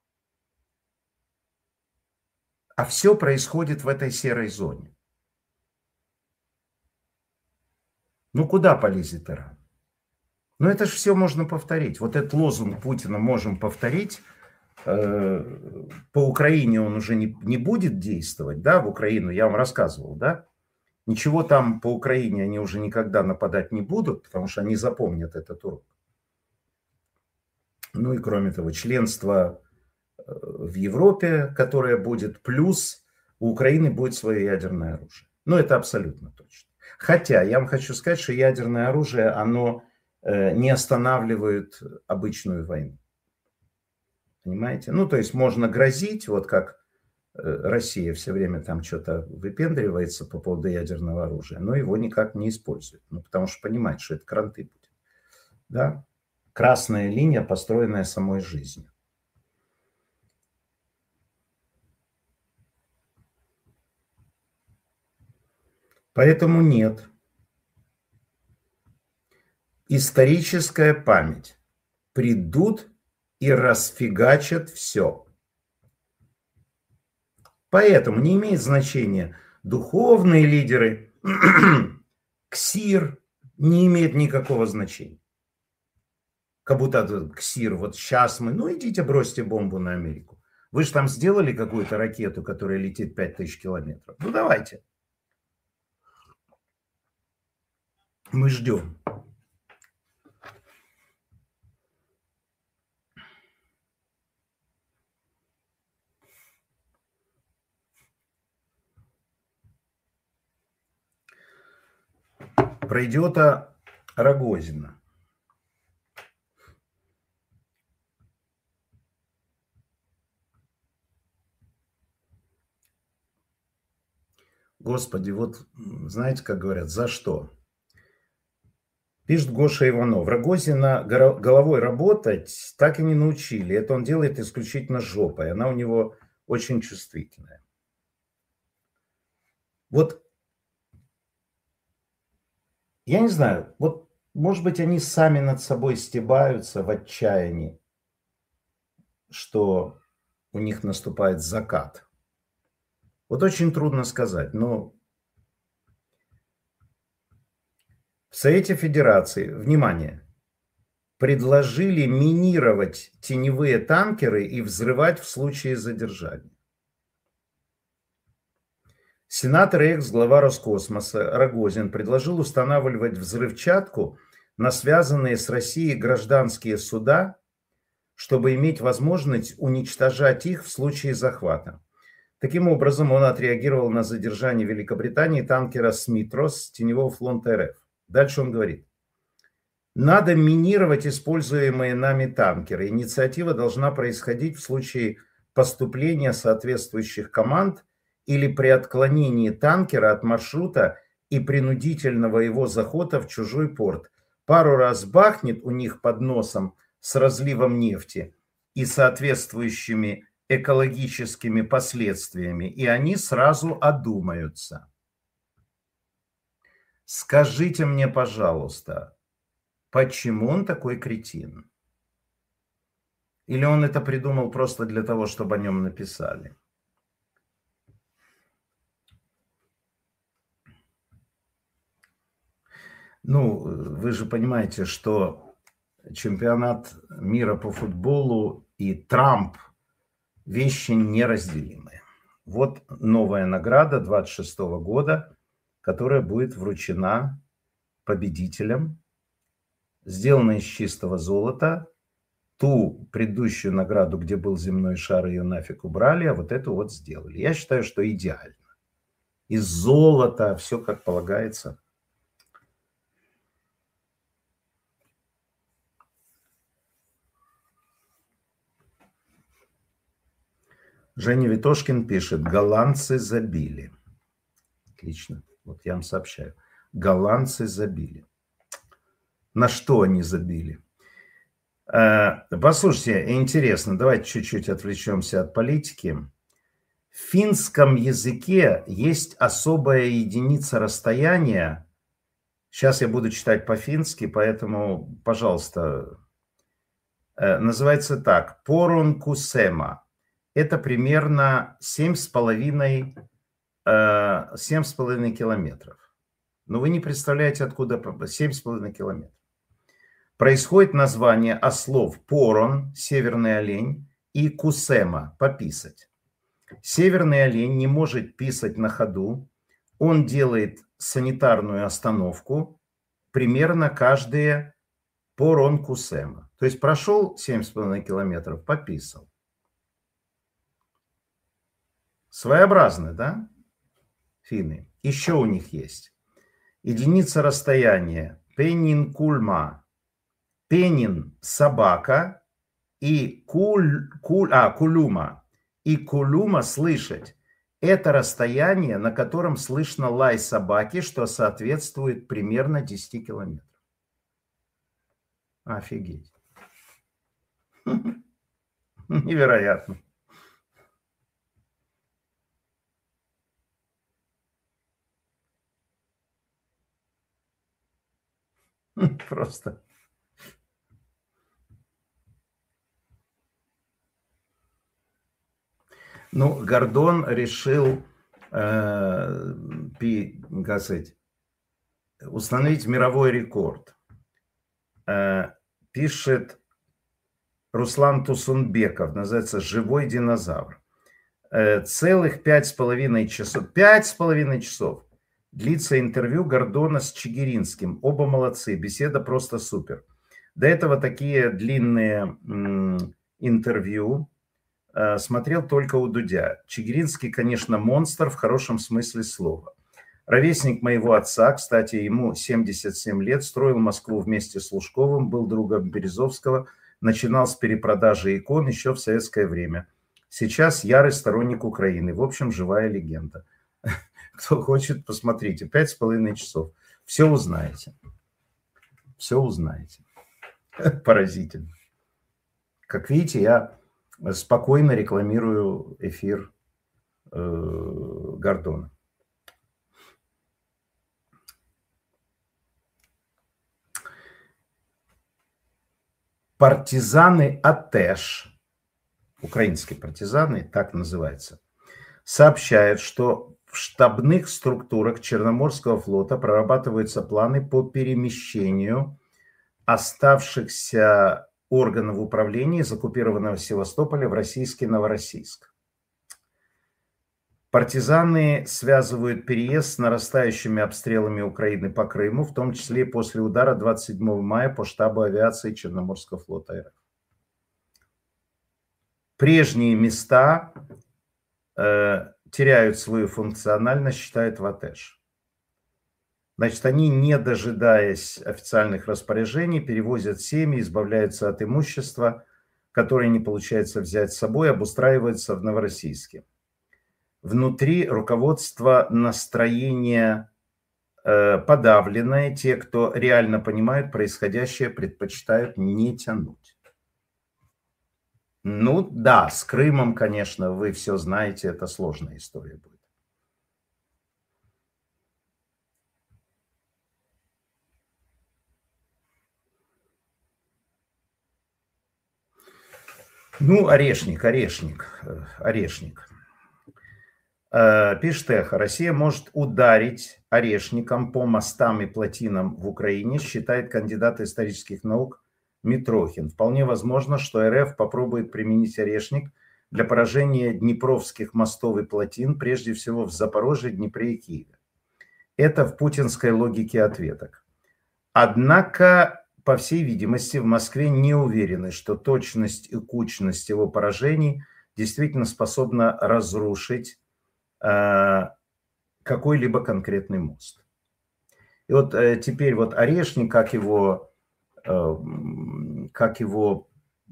А все происходит в этой серой зоне. Ну, куда полезет Иран? Ну, это же все можно повторить. Вот этот лозунг Путина можем повторить. По Украине он уже не, не будет действовать, да, в Украину, я вам рассказывал, да. Ничего там по Украине они уже никогда нападать не будут, потому что они запомнят этот урок. Ну и кроме того, членство в Европе, которое будет, плюс у Украины будет свое ядерное оружие. Ну, это абсолютно точно. Хотя, я вам хочу сказать, что ядерное оружие, оно не останавливает обычную войну. Понимаете? Ну, то есть можно грозить, вот как Россия все время там что-то выпендривается по поводу ядерного оружия, но его никак не использует. Ну, потому что понимает, что это кранты будет. Да? Красная линия, построенная самой жизнью. Поэтому нет. Историческая память. Придут и расфигачат все. Поэтому не имеет значения духовные лидеры, ксир, не имеет никакого значения. Как будто ксир, вот сейчас мы, ну идите бросьте бомбу на Америку. Вы же там сделали какую-то ракету, которая летит пять тысяч километров. Ну давайте. Мы ждем. Про идиота Рогозина. Господи, вот знаете, как говорят, за что? Пишет Гоша Иванов. Рогозина головой работать так и не научили. Это он делает исключительно жопой. Она у него очень чувствительная. Вот я не знаю, вот может быть они сами над собой стебаются в отчаянии, что у них наступает закат. Вот очень трудно сказать, но в Совете Федерации, внимание, предложили минировать теневые танкеры и взрывать в случае задержания. Сенатор и экс-глава Роскосмоса Рогозин предложил устанавливать взрывчатку на связанные с Россией гражданские суда, чтобы иметь возможность уничтожать их в случае захвата. Таким образом, он отреагировал на задержание Великобритании танкера «Смитрос» теневого флота РФ. Дальше он говорит. Надо минировать используемые нами танкеры. Инициатива должна происходить в случае поступления соответствующих команд или при отклонении танкера от маршрута и принудительного его захода в чужой порт. Пару раз бахнет у них под носом с разливом нефти и соответствующими экологическими последствиями, и они сразу одумаются. Скажите мне, пожалуйста, почему он такой кретин? Или он это придумал просто для того, чтобы о нем написали? Ну, вы же понимаете, что чемпионат мира по футболу и Трамп – вещи неразделимые. Вот новая награда двадцать шестого года, которая будет вручена победителям, сделана из чистого золота. Ту предыдущую награду, где был земной шар, ее нафиг убрали, а вот эту вот сделали. Я считаю, что идеально. Из золота, все как полагается. Женя Витошкин пишет: голландцы забили. Отлично. Вот я вам сообщаю. Голландцы забили. На что они забили? Послушайте, интересно, давайте чуть-чуть отвлечемся от политики. В финском языке есть особая единица расстояния. Сейчас я буду читать по-фински, поэтому, пожалуйста, называется так. Порункусема. Это примерно семь с половиной километров. Но вы не представляете, откуда семь с половиной километров. Происходит название от слов порон, северный олень, и кусема, пописать. Северный олень не может писать на ходу. Он делает санитарную остановку примерно каждые порон кусема. То есть прошел семь с половиной километров, пописал. Своеобразно, да? Финны. Еще у них есть единица расстояния. Пенин кульма. Пенин – собака, и куль, куль, а, кулюма. И кулюма – слышать. Это расстояние, на котором слышно лай собаки, что соответствует примерно десяти километрам. Офигеть. Невероятно. Просто. Ну, Гордон решил э, пи, как сказать, установить мировой рекорд. Э, пишет Руслан Тусунбеков, называется «Живой динозавр». Э, целых пять с половиной часов, пять с половиной часов длится интервью Гордона с Чигиринским. Оба молодцы, беседа просто супер. До этого такие длинные м, интервью смотрел только у Дудя. Чигиринский, конечно, монстр в хорошем смысле слова. Ровесник моего отца, кстати, ему семьдесят семь лет, строил Москву вместе с Лужковым, был другом Березовского, начинал с перепродажи икон еще в советское время. Сейчас ярый сторонник Украины. В общем, живая легенда. Кто хочет, посмотрите. Пять с половиной часов. Все узнаете. Все узнаете. Поразительно. Как видите, я спокойно рекламирую эфир э, Гордона. Партизаны АТЭШ, украинские партизаны, так называется, сообщают, что в штабных структурах Черноморского флота прорабатываются планы по перемещению оставшихся органов управления из оккупированного Севастополя в российский Новороссийск. Партизаны связывают переезд с нарастающими обстрелами Украины по Крыму, в том числе после удара двадцать седьмого мая по штабу авиации Черноморского флота РФ. Прежние места э, теряют свою функциональность, считает ВАТЭШ. Значит, они, не дожидаясь официальных распоряжений, перевозят семьи, избавляются от имущества, которое не получается взять с собой, обустраиваются в Новороссийске. Внутри руководство настроение э, подавленное. Те, кто реально понимают происходящее, предпочитают не тянуть. Ну да, с Крымом, конечно, вы все знаете, это сложная история будет. Ну, орешник, орешник, э, орешник. Э, Пишет Эхо, Россия может ударить орешником по мостам и плотинам в Украине, считает кандидат исторических наук Митрохин. Вполне возможно, что РФ попробует применить орешник для поражения днепровских мостов и плотин, прежде всего в Запорожье, Днепре и Киеве. Это в путинской логике ответок. Однако, по всей видимости, в Москве не уверены, что точность и кучность его поражений действительно способна разрушить э, какой-либо конкретный мост. И вот э, теперь вот орешник, как его, э, как его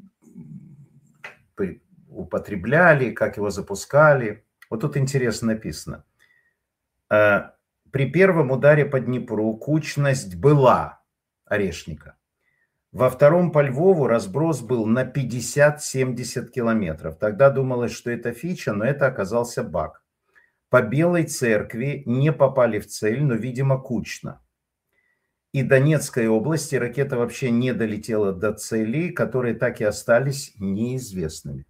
употребляли, как его запускали. Вот тут интересно написано. Э, при первом ударе по Днепру кучность была орешника. Во втором по Львову разброс был на пятьдесят-семьдесят километров. Тогда думалось, что это фича, но это оказался баг. По Белой Церкви не попали в цель, но, видимо, кучно. И Донецкой области ракета вообще не долетела до целей, которые так и остались неизвестными.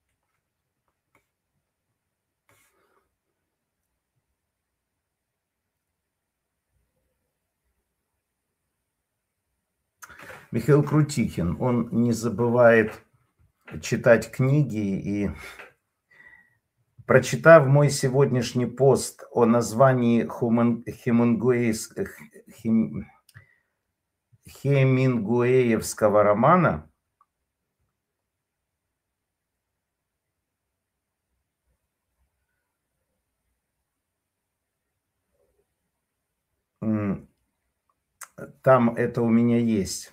Михаил Крутихин, он не забывает читать книги, и, прочитав мой сегодняшний пост о названии хемингуэевского романа, там это у меня есть.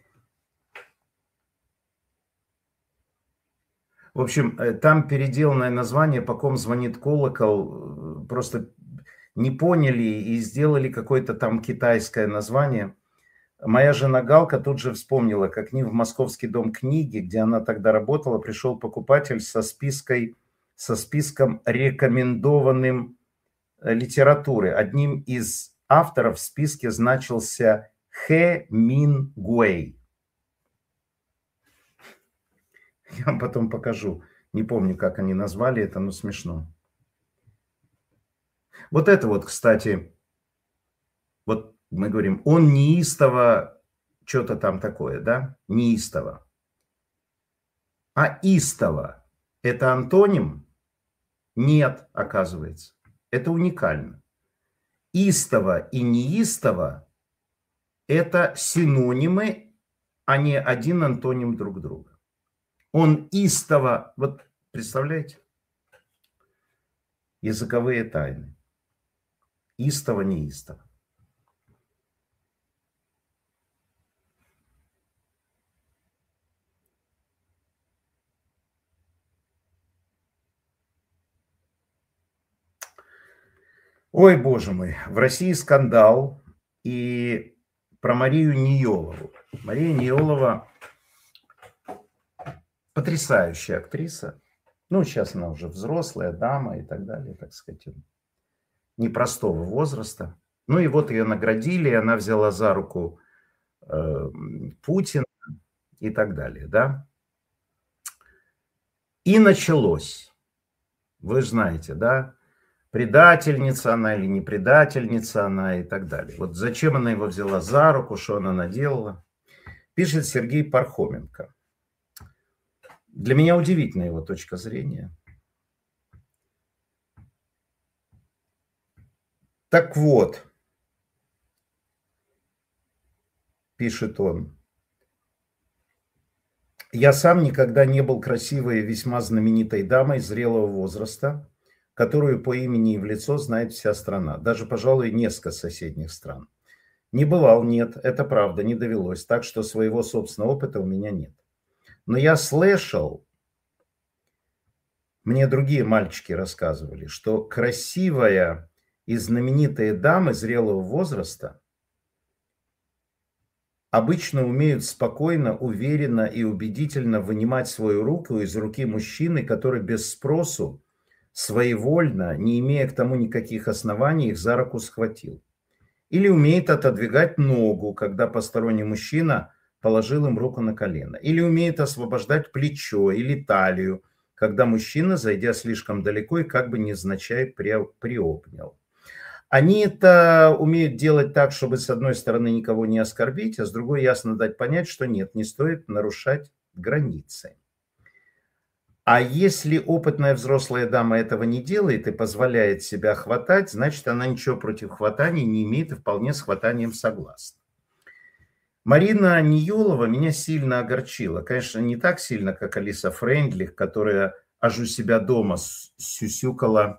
В общем, там переделанное название «По ком звонит колокол», просто не поняли и сделали какое-то там китайское название. Моя жена Галка тут же вспомнила, как к ним в Московский дом книги, где она тогда работала, пришел покупатель со, спиской, со списком рекомендованным литературы. Одним из авторов в списке значился Хемингуэй. Я вам потом покажу. Не помню, как они назвали это, но смешно. Вот это вот, кстати, вот мы говорим, он неистово, что-то там такое, да? Неистово. А истово – это антоним? Нет, оказывается. Это уникально. Истово и неистово – это синонимы, а не один антоним друг друга. Он истово, вот представляете, языковые тайны. Истово, неистово. Ой, боже мой, в России скандал и про Марию Ниелову. Мария Ниелова потрясающая актриса. Ну, сейчас она уже взрослая дама и так далее, так сказать, непростого возраста. Ну и вот ее наградили, она взяла за руку э, Путина и так далее, да. И началось. Вы знаете, да, предательница она или не предательница она и так далее. Вот зачем она его взяла за руку, что она наделала? Пишет Сергей Пархоменко. Для меня удивительна его точка зрения. Так вот, пишет он, я сам никогда не был красивой и весьма знаменитой дамой зрелого возраста, которую по имени и в лицо знает вся страна, даже, пожалуй, несколько соседних стран. Не бывал, нет, это правда, не довелось. Так что своего собственного опыта у меня нет. Но я слышал, мне другие мальчики рассказывали, что красивая и знаменитые дамы зрелого возраста обычно умеют спокойно, уверенно и убедительно вынимать свою руку из руки мужчины, который без спросу, своевольно, не имея к тому никаких оснований, их за руку схватил. Или умеет отодвигать ногу, когда посторонний мужчина положил им руку на колено. Или умеет освобождать плечо или талию, когда мужчина, зайдя слишком далеко и как бы невзначай приобнял. Они это умеют делать так, чтобы с одной стороны никого не оскорбить, а с другой ясно дать понять, что нет, не стоит нарушать границы. А если опытная взрослая дама этого не делает и позволяет себя хватать, значит, она ничего против хватания не имеет и вполне с хватанием согласна. Марина Ниелова меня сильно огорчила. Конечно, не так сильно, как Алиса Фрейндлих, которая аж у себя дома сюсюкала,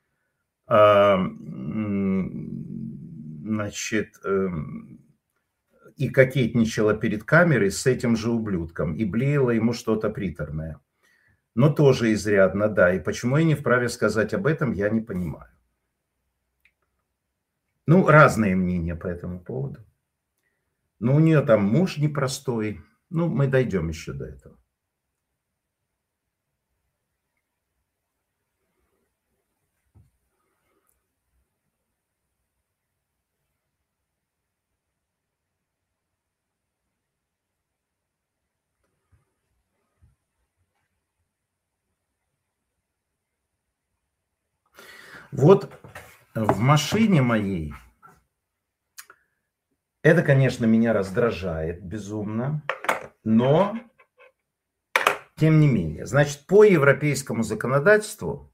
значит, и кокетничала перед камерой с этим же ублюдком и блеяла ему что-то приторное. Но тоже изрядно, да. И почему я не вправе сказать об этом, я не понимаю. Ну, разные мнения по этому поводу. Ну, у нее там муж непростой. Ну, мы дойдем еще до этого. Вот в машине моей, это, конечно, меня раздражает безумно, но тем не менее. Значит, по европейскому законодательству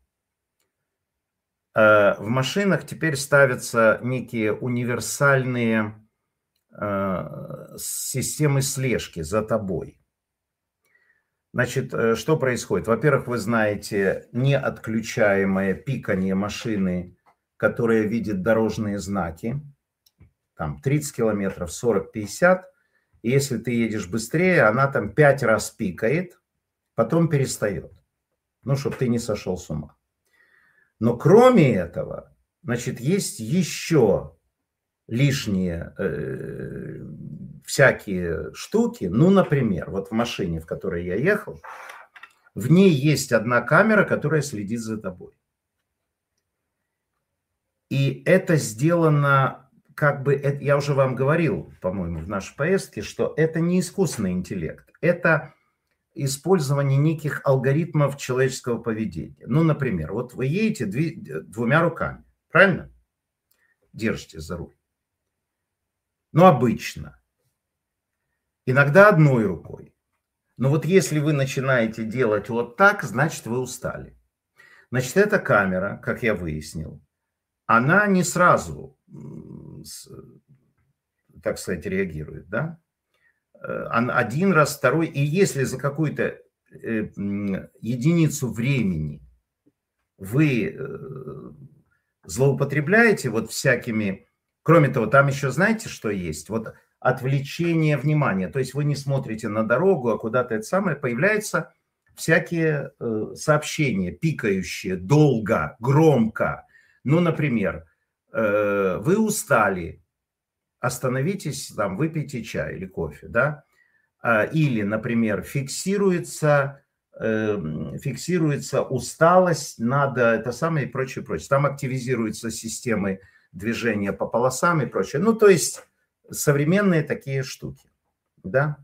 э, в машинах теперь ставятся некие универсальные э, системы слежки за тобой. Значит, что происходит? Во-первых, вы знаете неотключаемое пикание машины, которая видит дорожные знаки. Там тридцать километров, сорок, пятьдесят. И если ты едешь быстрее, она там пять раз пикает, потом перестает. Ну, чтобы ты не сошел с ума. Но кроме этого, значит, есть еще лишние э, всякие штуки. Ну, например, вот в машине, в которой я ехал, в ней есть одна камера, которая следит за тобой. И это сделано, как бы, это, я уже вам говорил, по-моему, в нашей поездке, что это не искусственный интеллект. Это использование неких алгоритмов человеческого поведения. Ну, например, вот вы едете двумя руками, правильно? Держите за руль. Ну, обычно. Иногда одной рукой. Но вот если вы начинаете делать вот так, значит, вы устали. Значит, эта камера, как я выяснил, она не сразу, так сказать, реагирует, да? Один раз, второй. И если за какую-то единицу времени вы злоупотребляете вот всякими... Кроме того, там еще знаете, что есть? Вот отвлечение внимания. То есть вы не смотрите на дорогу, а куда-то это самое. Появляются всякие э, сообщения, пикающие, долго, громко. Ну, например, э, вы устали, остановитесь, там, выпейте чай или кофе, да? Или, например, фиксируется, э, фиксируется усталость, надо это самое и прочее, прочее. Там активизируются системы движения по полосам и прочее. Ну, то есть современные такие штуки, да.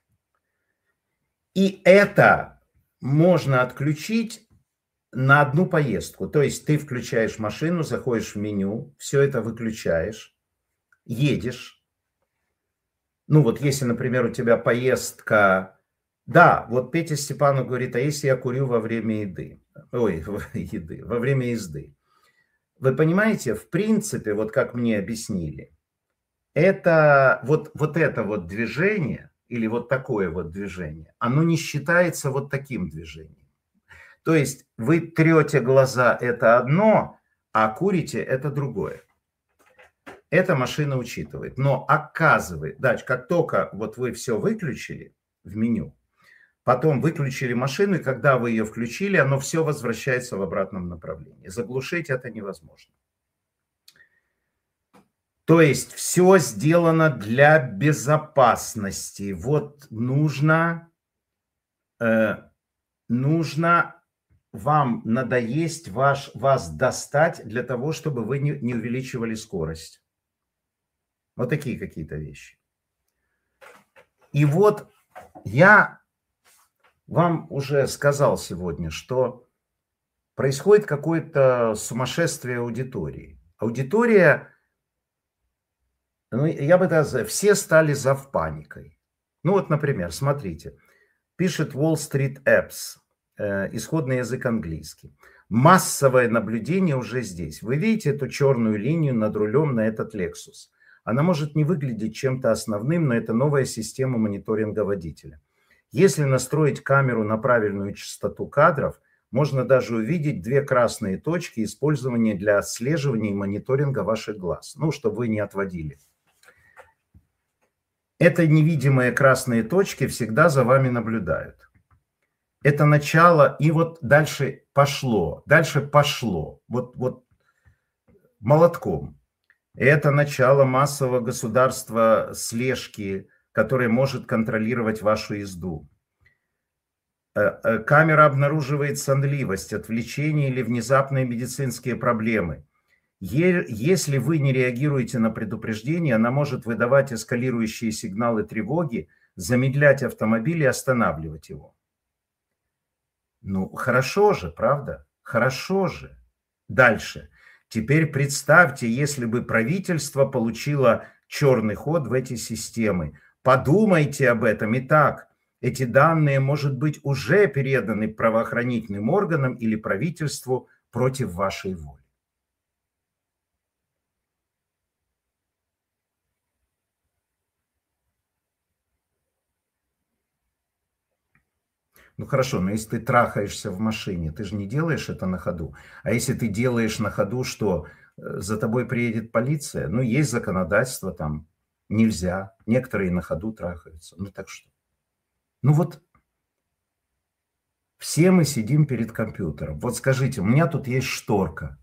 И это можно отключить на одну поездку. То есть ты включаешь машину, заходишь в меню, все это выключаешь, едешь. Ну, вот если, например, у тебя поездка... Да, вот Петя Степанов говорит, а если я курю во время еды? Ой, еды, во время езды. Вы понимаете, в принципе, вот как мне объяснили, это вот, вот это вот движение, или вот такое вот движение, оно не считается вот таким движением. То есть вы трете глаза – это одно, а курите – это другое. эта машина учитывает. Но оказывает, да, как только вот вы все выключили в меню, потом выключили машину, и когда вы ее включили, оно все возвращается в обратном направлении. Заглушить это невозможно. То есть все сделано для безопасности. Вот нужно, э, нужно вам надоесть, ваш, вас достать для того, чтобы вы не, не увеличивали скорость. Вот такие какие-то вещи. И вот я вам уже сказал сегодня, что происходит какое-то сумасшествие аудитории. Аудитория... Ну, я бы даже... Все стали зав паникой. Ну, вот, например, смотрите. Пишет Wall Street Apps, э, исходный язык английский. Массовое наблюдение уже здесь. Вы видите эту черную линию над рулем на этот Lexus? Она может не выглядеть чем-то основным, но это новая система мониторинга водителя. Если настроить камеру на правильную частоту кадров, можно даже увидеть две красные точки использования для отслеживания и мониторинга ваших глаз. Ну, чтобы вы не отводили. Это невидимые красные точки всегда за вами наблюдают. Это начало, и вот дальше пошло, дальше пошло, вот, вот молотком. Это начало массового государства слежки, которое может контролировать вашу езду. Камера обнаруживает сонливость, отвлечение или внезапные медицинские проблемы. Если вы не реагируете на предупреждение, она может выдавать эскалирующие сигналы тревоги, замедлять автомобиль и останавливать его. Ну, хорошо же, правда? Хорошо же. Дальше. Теперь представьте, если бы правительство получило черный ход в эти системы. Подумайте об этом. Итак, эти данные, может быть, уже переданы правоохранительным органам или правительству против вашей воли. Ну хорошо, но если ты трахаешься в машине, ты же не делаешь это на ходу. А если ты делаешь на ходу, что за тобой приедет полиция? Ну, есть законодательство там, нельзя. Некоторые на ходу трахаются. Ну так что? Ну вот, все мы сидим перед компьютером. Вот скажите, у меня тут есть шторка,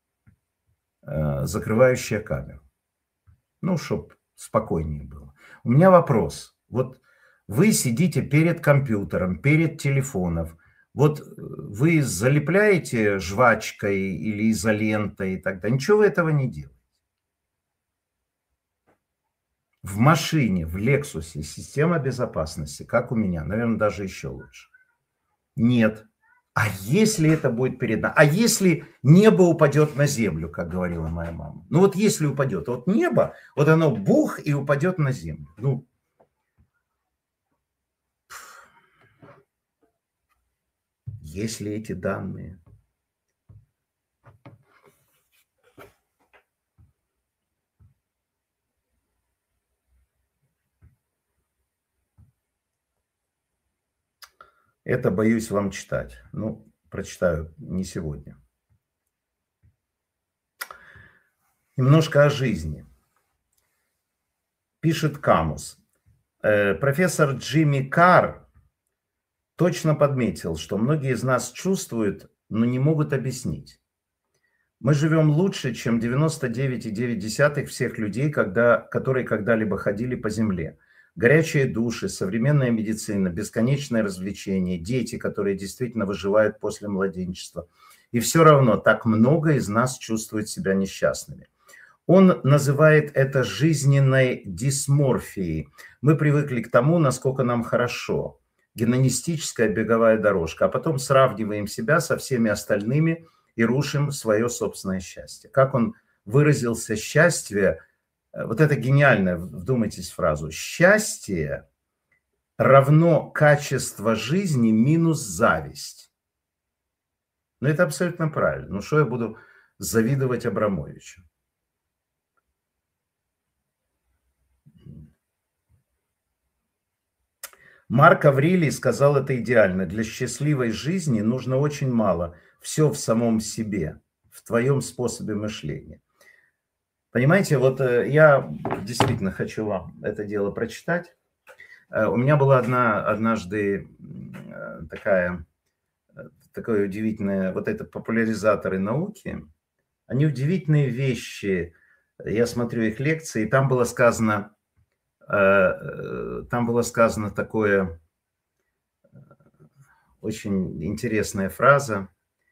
закрывающая камеру. Ну, чтобы спокойнее было. У меня вопрос. Вот вы сидите перед компьютером, перед телефоном. Вот вы залепляете жвачкой или изолентой и так далее. Ничего вы этого не делаете. В машине, в Лексусе система безопасности, как у меня, наверное, даже еще лучше. Нет. А если это будет перед нами? А если небо упадет на землю, как говорила моя мама? Ну вот если упадет, вот небо, вот оно бух и упадет на землю. Ну, если эти данные... Это боюсь вам читать. Ну, прочитаю не сегодня. Немножко о жизни. Пишет Камус. Э, профессор Джимми Карр точно подметил, что многие из нас чувствуют, но не могут объяснить. Мы живем лучше, чем девяносто девять целых девять десятых всех людей, когда, которые когда-либо ходили по земле. Горячие души, современная медицина, бесконечное развлечение, дети, которые действительно выживают после младенчества. И все равно так много из нас чувствуют себя несчастными. Он называет это жизненной дисморфией. Мы привыкли к тому, насколько нам хорошо. Гедонистическая беговая дорожка. А потом сравниваем себя со всеми остальными и рушим свое собственное счастье. Как он выразился, счастье... Вот это гениально, вдумайтесь в фразу. Счастье равно качество жизни минус зависть. Ну, это абсолютно правильно. Ну, что я буду завидовать Абрамовичу? Марк Аврелий сказал это идеально. Для счастливой жизни нужно очень мало. Все в самом себе, в твоем способе мышления. Понимаете, вот я действительно хочу вам это дело прочитать. У меня была одна, однажды такая, такое удивительное, вот это популяризаторы науки, они удивительные вещи, я смотрю их лекции, и там было сказано, там было сказано такое, очень интересная фраза,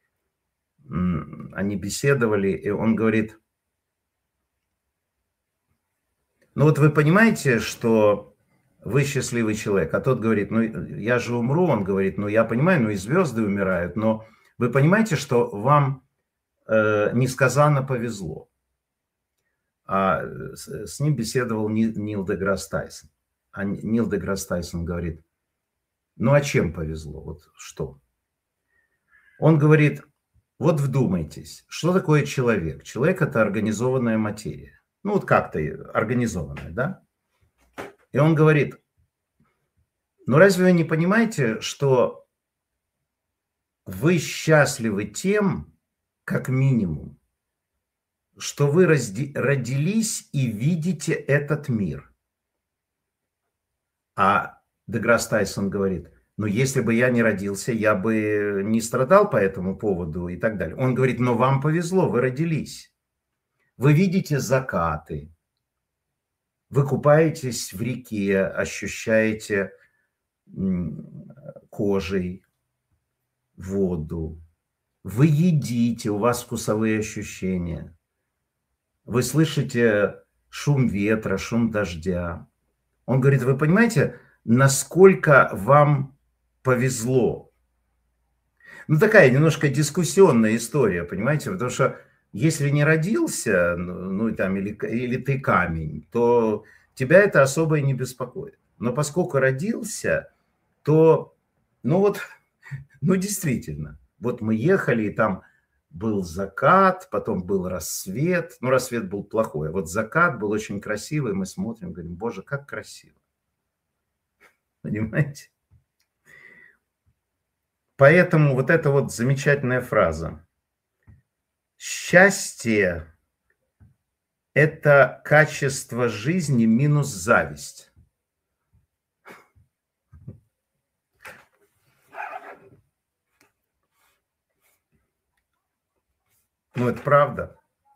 они беседовали, и он говорит: ну вот вы понимаете, что вы счастливый человек, а тот говорит: ну я же умру, он говорит: ну я понимаю, ну и звезды умирают, но вы понимаете, что вам э, несказанно повезло. А с, с ним беседовал Нил Деграсс Тайсон. А Нил Деграсс Тайсон говорит: ну а чем повезло, вот что? Он говорит: вот вдумайтесь, что такое человек? Человек – это организованная материя. Ну вот как-то организованная, да? И он говорит: ну разве вы не понимаете, что вы счастливы тем, как минимум, что вы разди- родились и видите этот мир? А Деграсс Тайсон говорит: ну если бы я не родился, я бы не страдал по этому поводу и так далее. Он говорит: но вам повезло, вы родились. Вы видите закаты, вы купаетесь в реке, ощущаете кожей воду, вы едите, у вас вкусовые ощущения, вы слышите шум ветра, шум дождя. Он говорит: вы понимаете, насколько вам повезло? Ну, такая немножко дискуссионная история, понимаете, потому что если не родился, ну, там, или, или ты камень, то тебя это особо и не беспокоит. Но поскольку родился, то, ну вот, ну действительно, вот мы ехали, и там был закат, потом был рассвет. Ну, рассвет был плохой, а вот закат был очень красивый. Мы смотрим, говорим: боже, как красиво. Понимаете? Поэтому вот эта вот замечательная фраза. Счастье – это качество жизни минус зависть. Ну, это правда.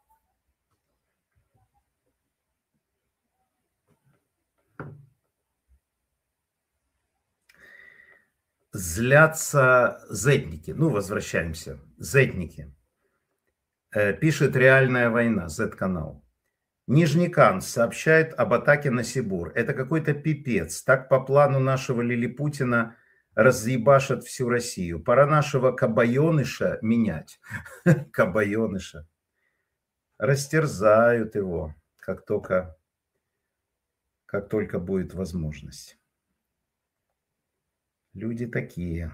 Злятся зетники. Ну, возвращаемся. Зетники. Э, пишет «Реальная война», зет-канал. Нижнекан сообщает об атаке на Сибур. Это какой-то пипец. Так по плану нашего Лилипутина разъебашат всю Россию. Пора нашего кабаеныша менять. Кабаеныша. Растерзают его, как только, как только будет возможность. Люди такие.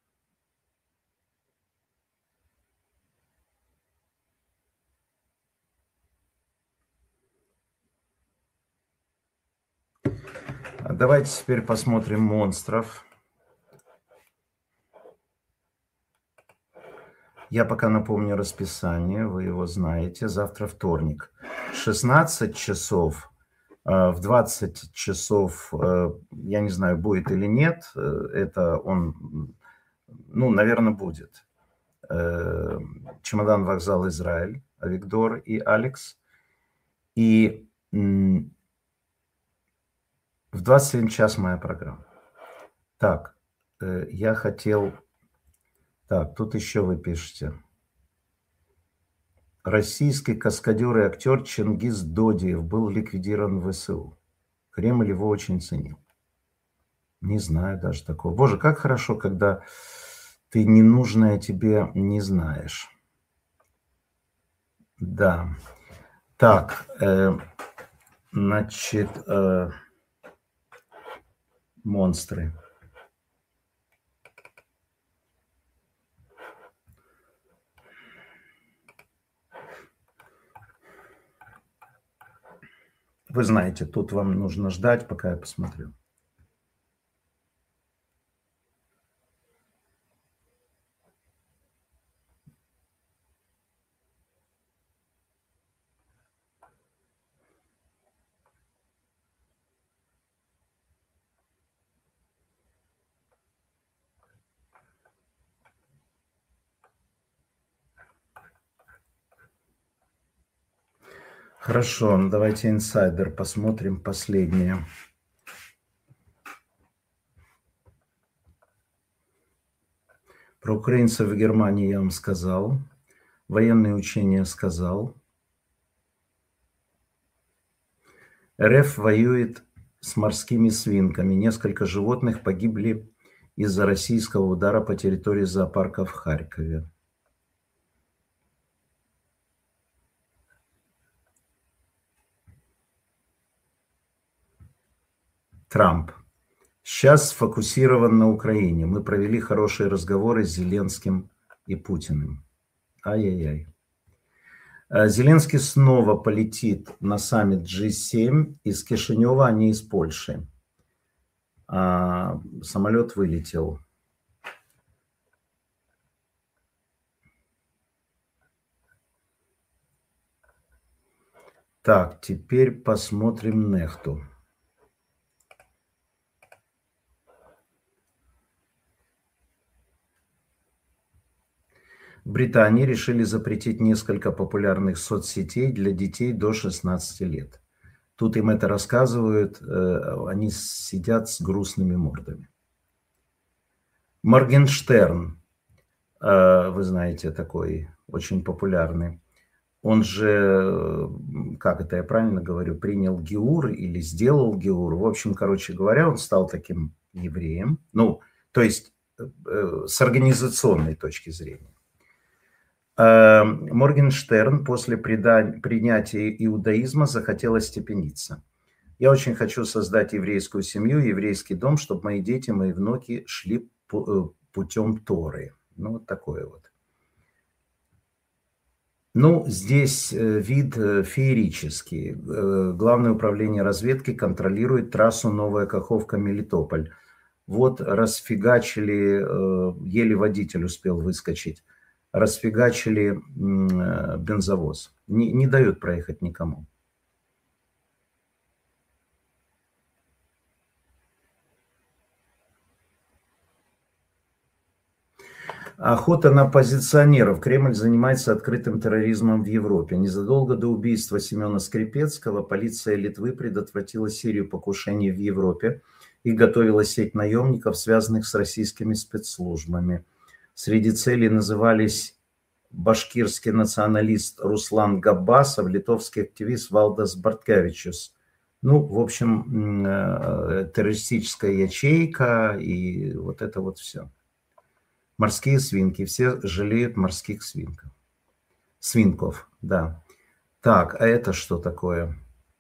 Давайте теперь посмотрим монстров. Я пока напомню расписание, вы его знаете. Завтра вторник. шестнадцать часов. В двадцать часов, я не знаю, будет или нет. Это он, ну, наверное, будет. Чемодан, вокзал, Израиль. Виктор и Алекс. И в двадцать один час моя программа. Так, я хотел... Так, тут еще вы пишете. Российский каскадер и актер Чингиз Додиев был ликвидирован в ВСУ. Кремль его очень ценил. Не знаю даже такого. Боже, как хорошо, когда ты ненужное тебе не знаешь. Да. Так, э, значит, э, монстры. Вы знаете, тут вам нужно ждать, пока я посмотрю. Хорошо, ну давайте инсайдер посмотрим последнее. Про украинцев в Германии я вам сказал. Военные учения сказал. РФ воюет с морскими свинками. Несколько животных погибли из-за российского удара по территории зоопарка в Харькове. Трамп. Сейчас сфокусирован на Украине. Мы провели хорошие разговоры с Зеленским и Путиным. Ай-яй-яй. Зеленский снова полетит на саммит джи семь из Кишинева, а не из Польши. А самолет вылетел. Так, теперь посмотрим Нехту. В Британии решили запретить несколько популярных соцсетей для детей до шестнадцати лет. Тут им это рассказывают, они сидят с грустными мордами. Моргенштерн, вы знаете, такой очень популярный. Он же, как это я правильно говорю, принял геур или сделал геур. В общем, короче говоря, он стал таким евреем. Ну, то есть с организационной точки зрения. Моргенштерн после принятия иудаизма захотел остепениться. Я очень хочу создать еврейскую семью, еврейский дом, чтобы мои дети, мои внуки шли путем Торы. Ну, вот такое вот. Ну, здесь вид феерический. Главное управление разведки контролирует трассу Новая Каховка-Мелитополь. Вот расфигачили, еле водитель успел выскочить. Расфигачили бензовоз. Не, не дают проехать никому. Охота на оппозиционеров. Кремль занимается открытым терроризмом в Европе. Незадолго до убийства Семена Скрипецкого полиция Литвы предотвратила серию покушений в Европе и готовила сеть наемников, связанных с российскими спецслужбами. Среди целей назывались башкирский националист Руслан Габасов, литовский активист Валдас Барткевичус. Ну, в общем, террористическая ячейка и вот это вот все. Морские свинки. Все жалеют морских свинков. Свинков, да. Так, а это что такое?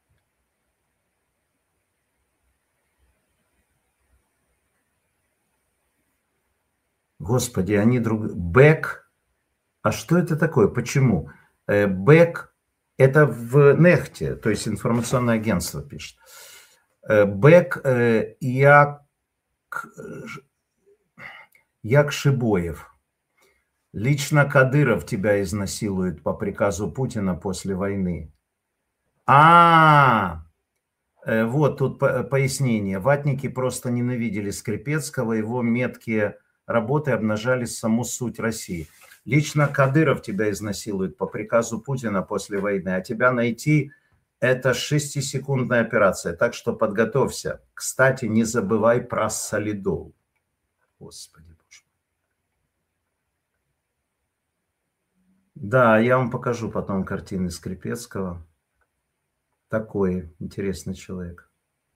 Господи, они друг... Бэк. А что это такое? Почему? Бэк – это в Нехте, то есть информационное агентство пишет. Бэк Як... Якшибоев. Лично Кадыров тебя изнасилует по приказу Путина после войны. А, вот тут пояснение. Ватники просто ненавидели Скрипецкого, его меткие работы обнажали саму суть России. Лично Кадыров тебя изнасилует по приказу Путина после войны, а тебя найти – это шестисекундная операция. Так что подготовься. Кстати, не забывай про солидол. Господи боже. Да, я вам покажу потом картины Скрипецкого. Такой интересный человек.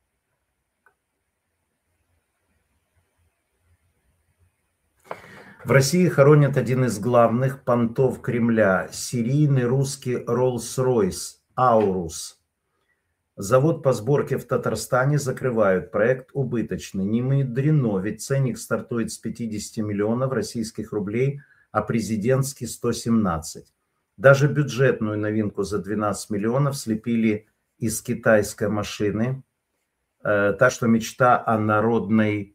В России хоронят один из главных понтов Кремля – серийный русский Rolls-Royce Аурус. Завод по сборке в Татарстане закрывают. Проект убыточный. Не мудрено, ведь ценник стартует с пятидесяти миллионов российских рублей, а президентский сто семнадцать. Даже бюджетную новинку за двенадцать миллионов слепили из китайской машины. Так что мечта о народной...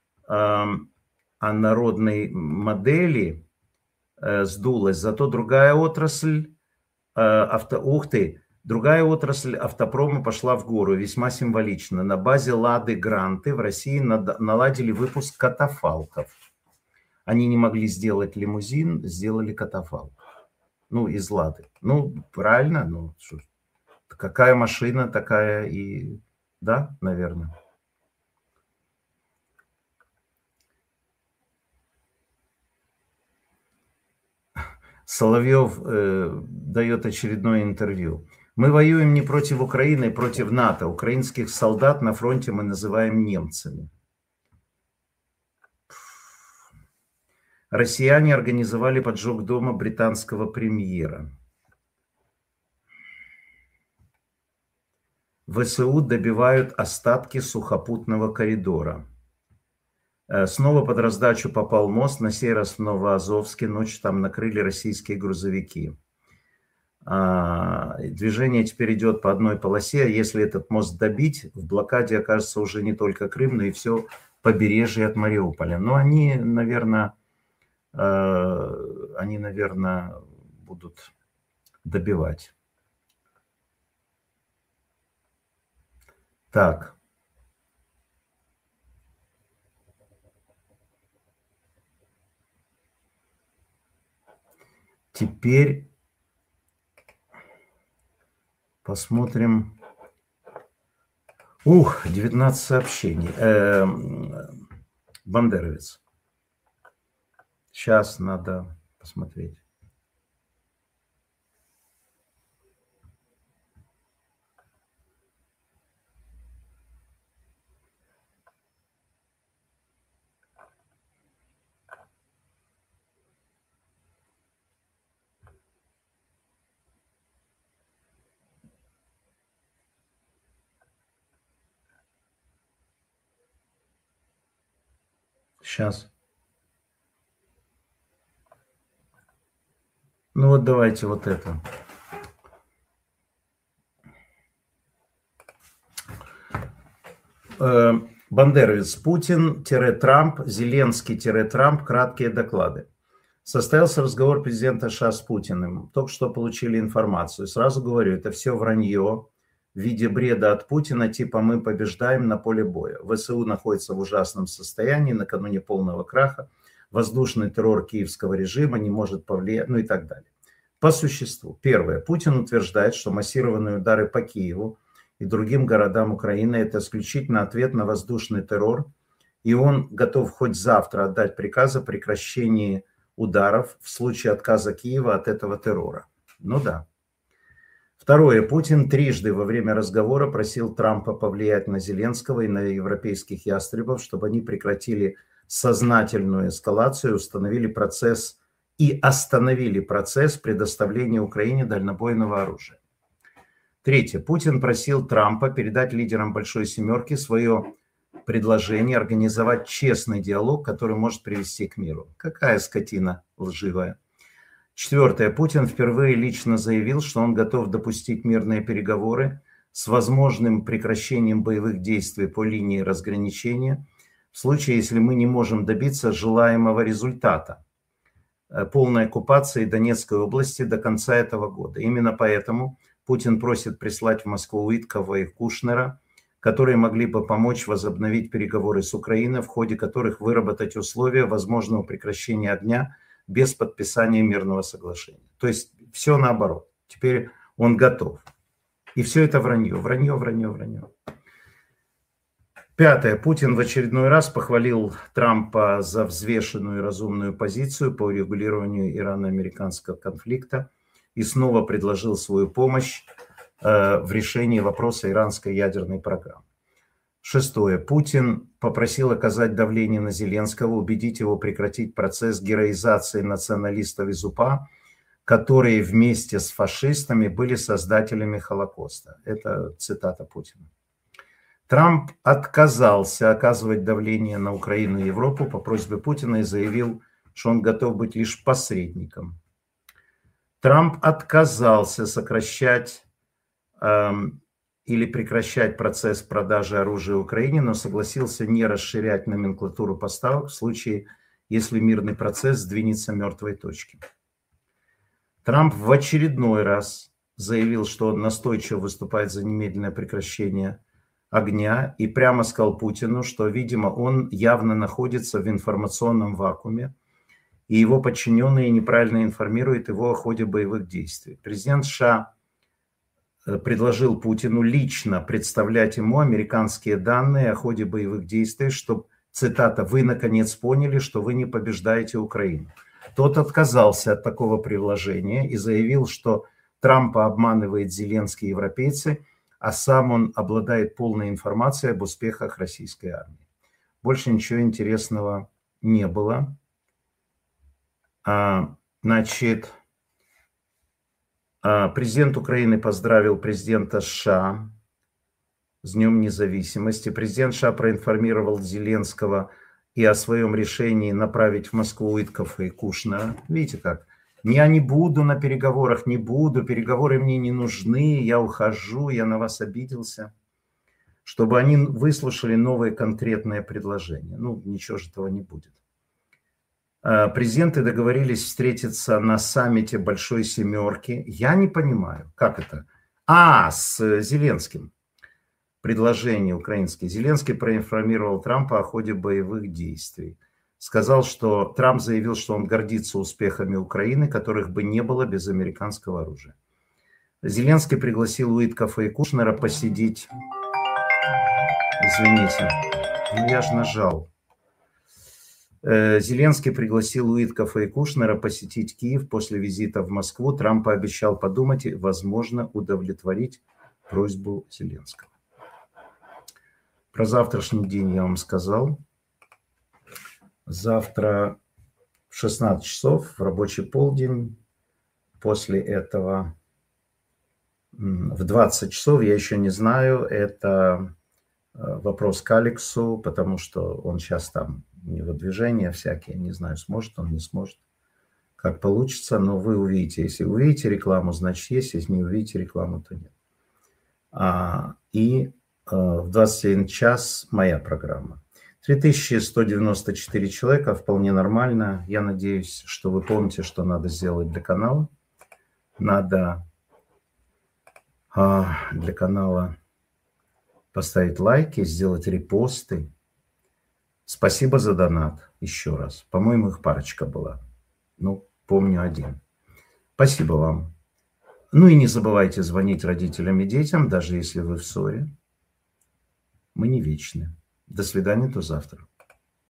о народной модели э, сдулась, зато другая отрасль, э, авто, ух ты, другая отрасль автопрома пошла в гору, весьма символично. На базе Лады Гранты в России над, наладили выпуск катафалков. Они не могли сделать лимузин, сделали катафалк. Ну, из Лады. Ну, правильно, ну, что, Какая машина, такая и... Да, наверное. Соловьев э, дает очередное интервью. Мы воюем не против Украины, а против НАТО. Украинских солдат на фронте мы называем немцами. Россияне организовали поджог дома британского премьера. ВСУ добивают остатки сухопутного коридора. Снова под раздачу попал мост, на сей раз в Новоазовске. Ночью там накрыли российские грузовики. Движение теперь идет по одной полосе. Если этот мост добить, в блокаде окажется уже не только Крым, но и все побережье от Мариуполя. Но они, наверное, они, наверное, будут добивать. Так. Теперь посмотрим. Ух, девятнадцать сообщений. Э, Бандеровец. Сейчас надо посмотреть. Сейчас. Ну вот давайте вот это. Бандеровец. Путин-Трамп, Зеленский-Трамп. Краткие доклады. Состоялся разговор президента США с Путиным. Только что получили информацию. Сразу говорю, это все вранье в виде бреда от Путина, типа мы побеждаем на поле боя. ВСУ находится в ужасном состоянии, накануне полного краха. Воздушный террор киевского режима не может повлиять, ну и так далее. По существу. Первое. Путин утверждает, что массированные удары по Киеву и другим городам Украины – это исключительно ответ на воздушный террор, и он готов хоть завтра отдать приказ о прекращении ударов в случае отказа Киева от этого террора. Ну да. Второе. Путин трижды во время разговора просил Трампа повлиять на Зеленского и на европейских ястребов, чтобы они прекратили сознательную эскалацию, установили процесс и остановили процесс предоставления Украине дальнобойного оружия. Третье. Путин просил Трампа передать лидерам Большой Семерки свое предложение организовать честный диалог, который может привести к миру. Какая скотина лживая. Четвертое. Путин впервые лично заявил, что он готов допустить мирные переговоры с возможным прекращением боевых действий по линии разграничения в случае, если мы не можем добиться желаемого результата полной оккупации Донецкой области до конца этого года. Именно поэтому Путин просит прислать в Москву Уиткова и Кушнера, которые могли бы помочь возобновить переговоры с Украиной, в ходе которых выработать условия возможного прекращения огня без подписания мирного соглашения. То есть все наоборот. Теперь он готов. И все это вранье, вранье, вранье, вранье. Пятое. Путин в очередной раз похвалил Трампа за взвешенную и разумную позицию по урегулированию ирано-американского конфликта и снова предложил свою помощь э, в решении вопроса иранской ядерной программы. Шестое. Путин попросил оказать давление на Зеленского, убедить его прекратить процесс героизации националистов из УПА, которые вместе с фашистами были создателями Холокоста. Это цитата Путина. Трамп отказался оказывать давление на Украину и Европу по просьбе Путина и заявил, что он готов быть лишь посредником. Трамп отказался сокращать эм, или прекращать процесс продажи оружия Украине, но согласился не расширять номенклатуру поставок в случае, если мирный процесс сдвинется с мертвой точки. Трамп в очередной раз заявил, что он настойчиво выступает за немедленное прекращение огня и прямо сказал Путину, что, видимо, он явно находится в информационном вакууме, и его подчиненные неправильно информируют его о ходе боевых действий. Президент США предложил Путину лично представлять ему американские данные о ходе боевых действий, чтобы, цитата, «вы наконец поняли, что вы не побеждаете Украину». Тот отказался от такого предложения и заявил, что Трампа обманывает Зеленский и европейцы, а сам он обладает полной информацией об успехах российской армии. Больше ничего интересного не было. А, значит, президент Украины поздравил президента США с Днем независимости. Президент США проинформировал Зеленского и о своем решении направить в Москву Уиткофа и Кушнера. Видите как? Я не буду на переговорах, не буду, переговоры мне не нужны, я ухожу, я на вас обиделся. Чтобы они выслушали новые конкретные предложения. Ну, ничего же этого не будет. Президенты договорились встретиться на саммите Большой Семерки. Я не понимаю, как это? А, с Зеленским. Предложение украинское. Зеленский проинформировал Трампа о ходе боевых действий. Сказал, что Трамп заявил, что он гордится успехами Украины, которых бы не было без американского оружия. Зеленский пригласил Уиткофа и Кушнера посидеть. Извините, ну я же нажал. Зеленский пригласил Уиткофа и Кушнера посетить Киев после визита в Москву. Трамп пообещал подумать и, возможно, удовлетворить просьбу Зеленского. Про завтрашний день я вам сказал. Завтра в шестнадцать часов, в рабочий полдень. После этого в двадцать часов, я еще не знаю, это вопрос к Алексу, потому что он сейчас там, у него движения всякие, не знаю, сможет он, не сможет, как получится, но вы увидите. Если увидите рекламу, значит есть, если не увидите рекламу, то нет. А, и а, в двадцать один час моя программа. три тысячи сто девяносто четыре человека, вполне нормально. Я надеюсь, что вы помните, что надо сделать для канала. Надо а, для канала поставить лайки, сделать репосты. Спасибо за донат еще раз. По-моему, их парочка была. Ну, помню один. Спасибо вам. Ну и не забывайте звонить родителям и детям, даже если вы в ссоре. Мы не вечны. До свидания, до завтра.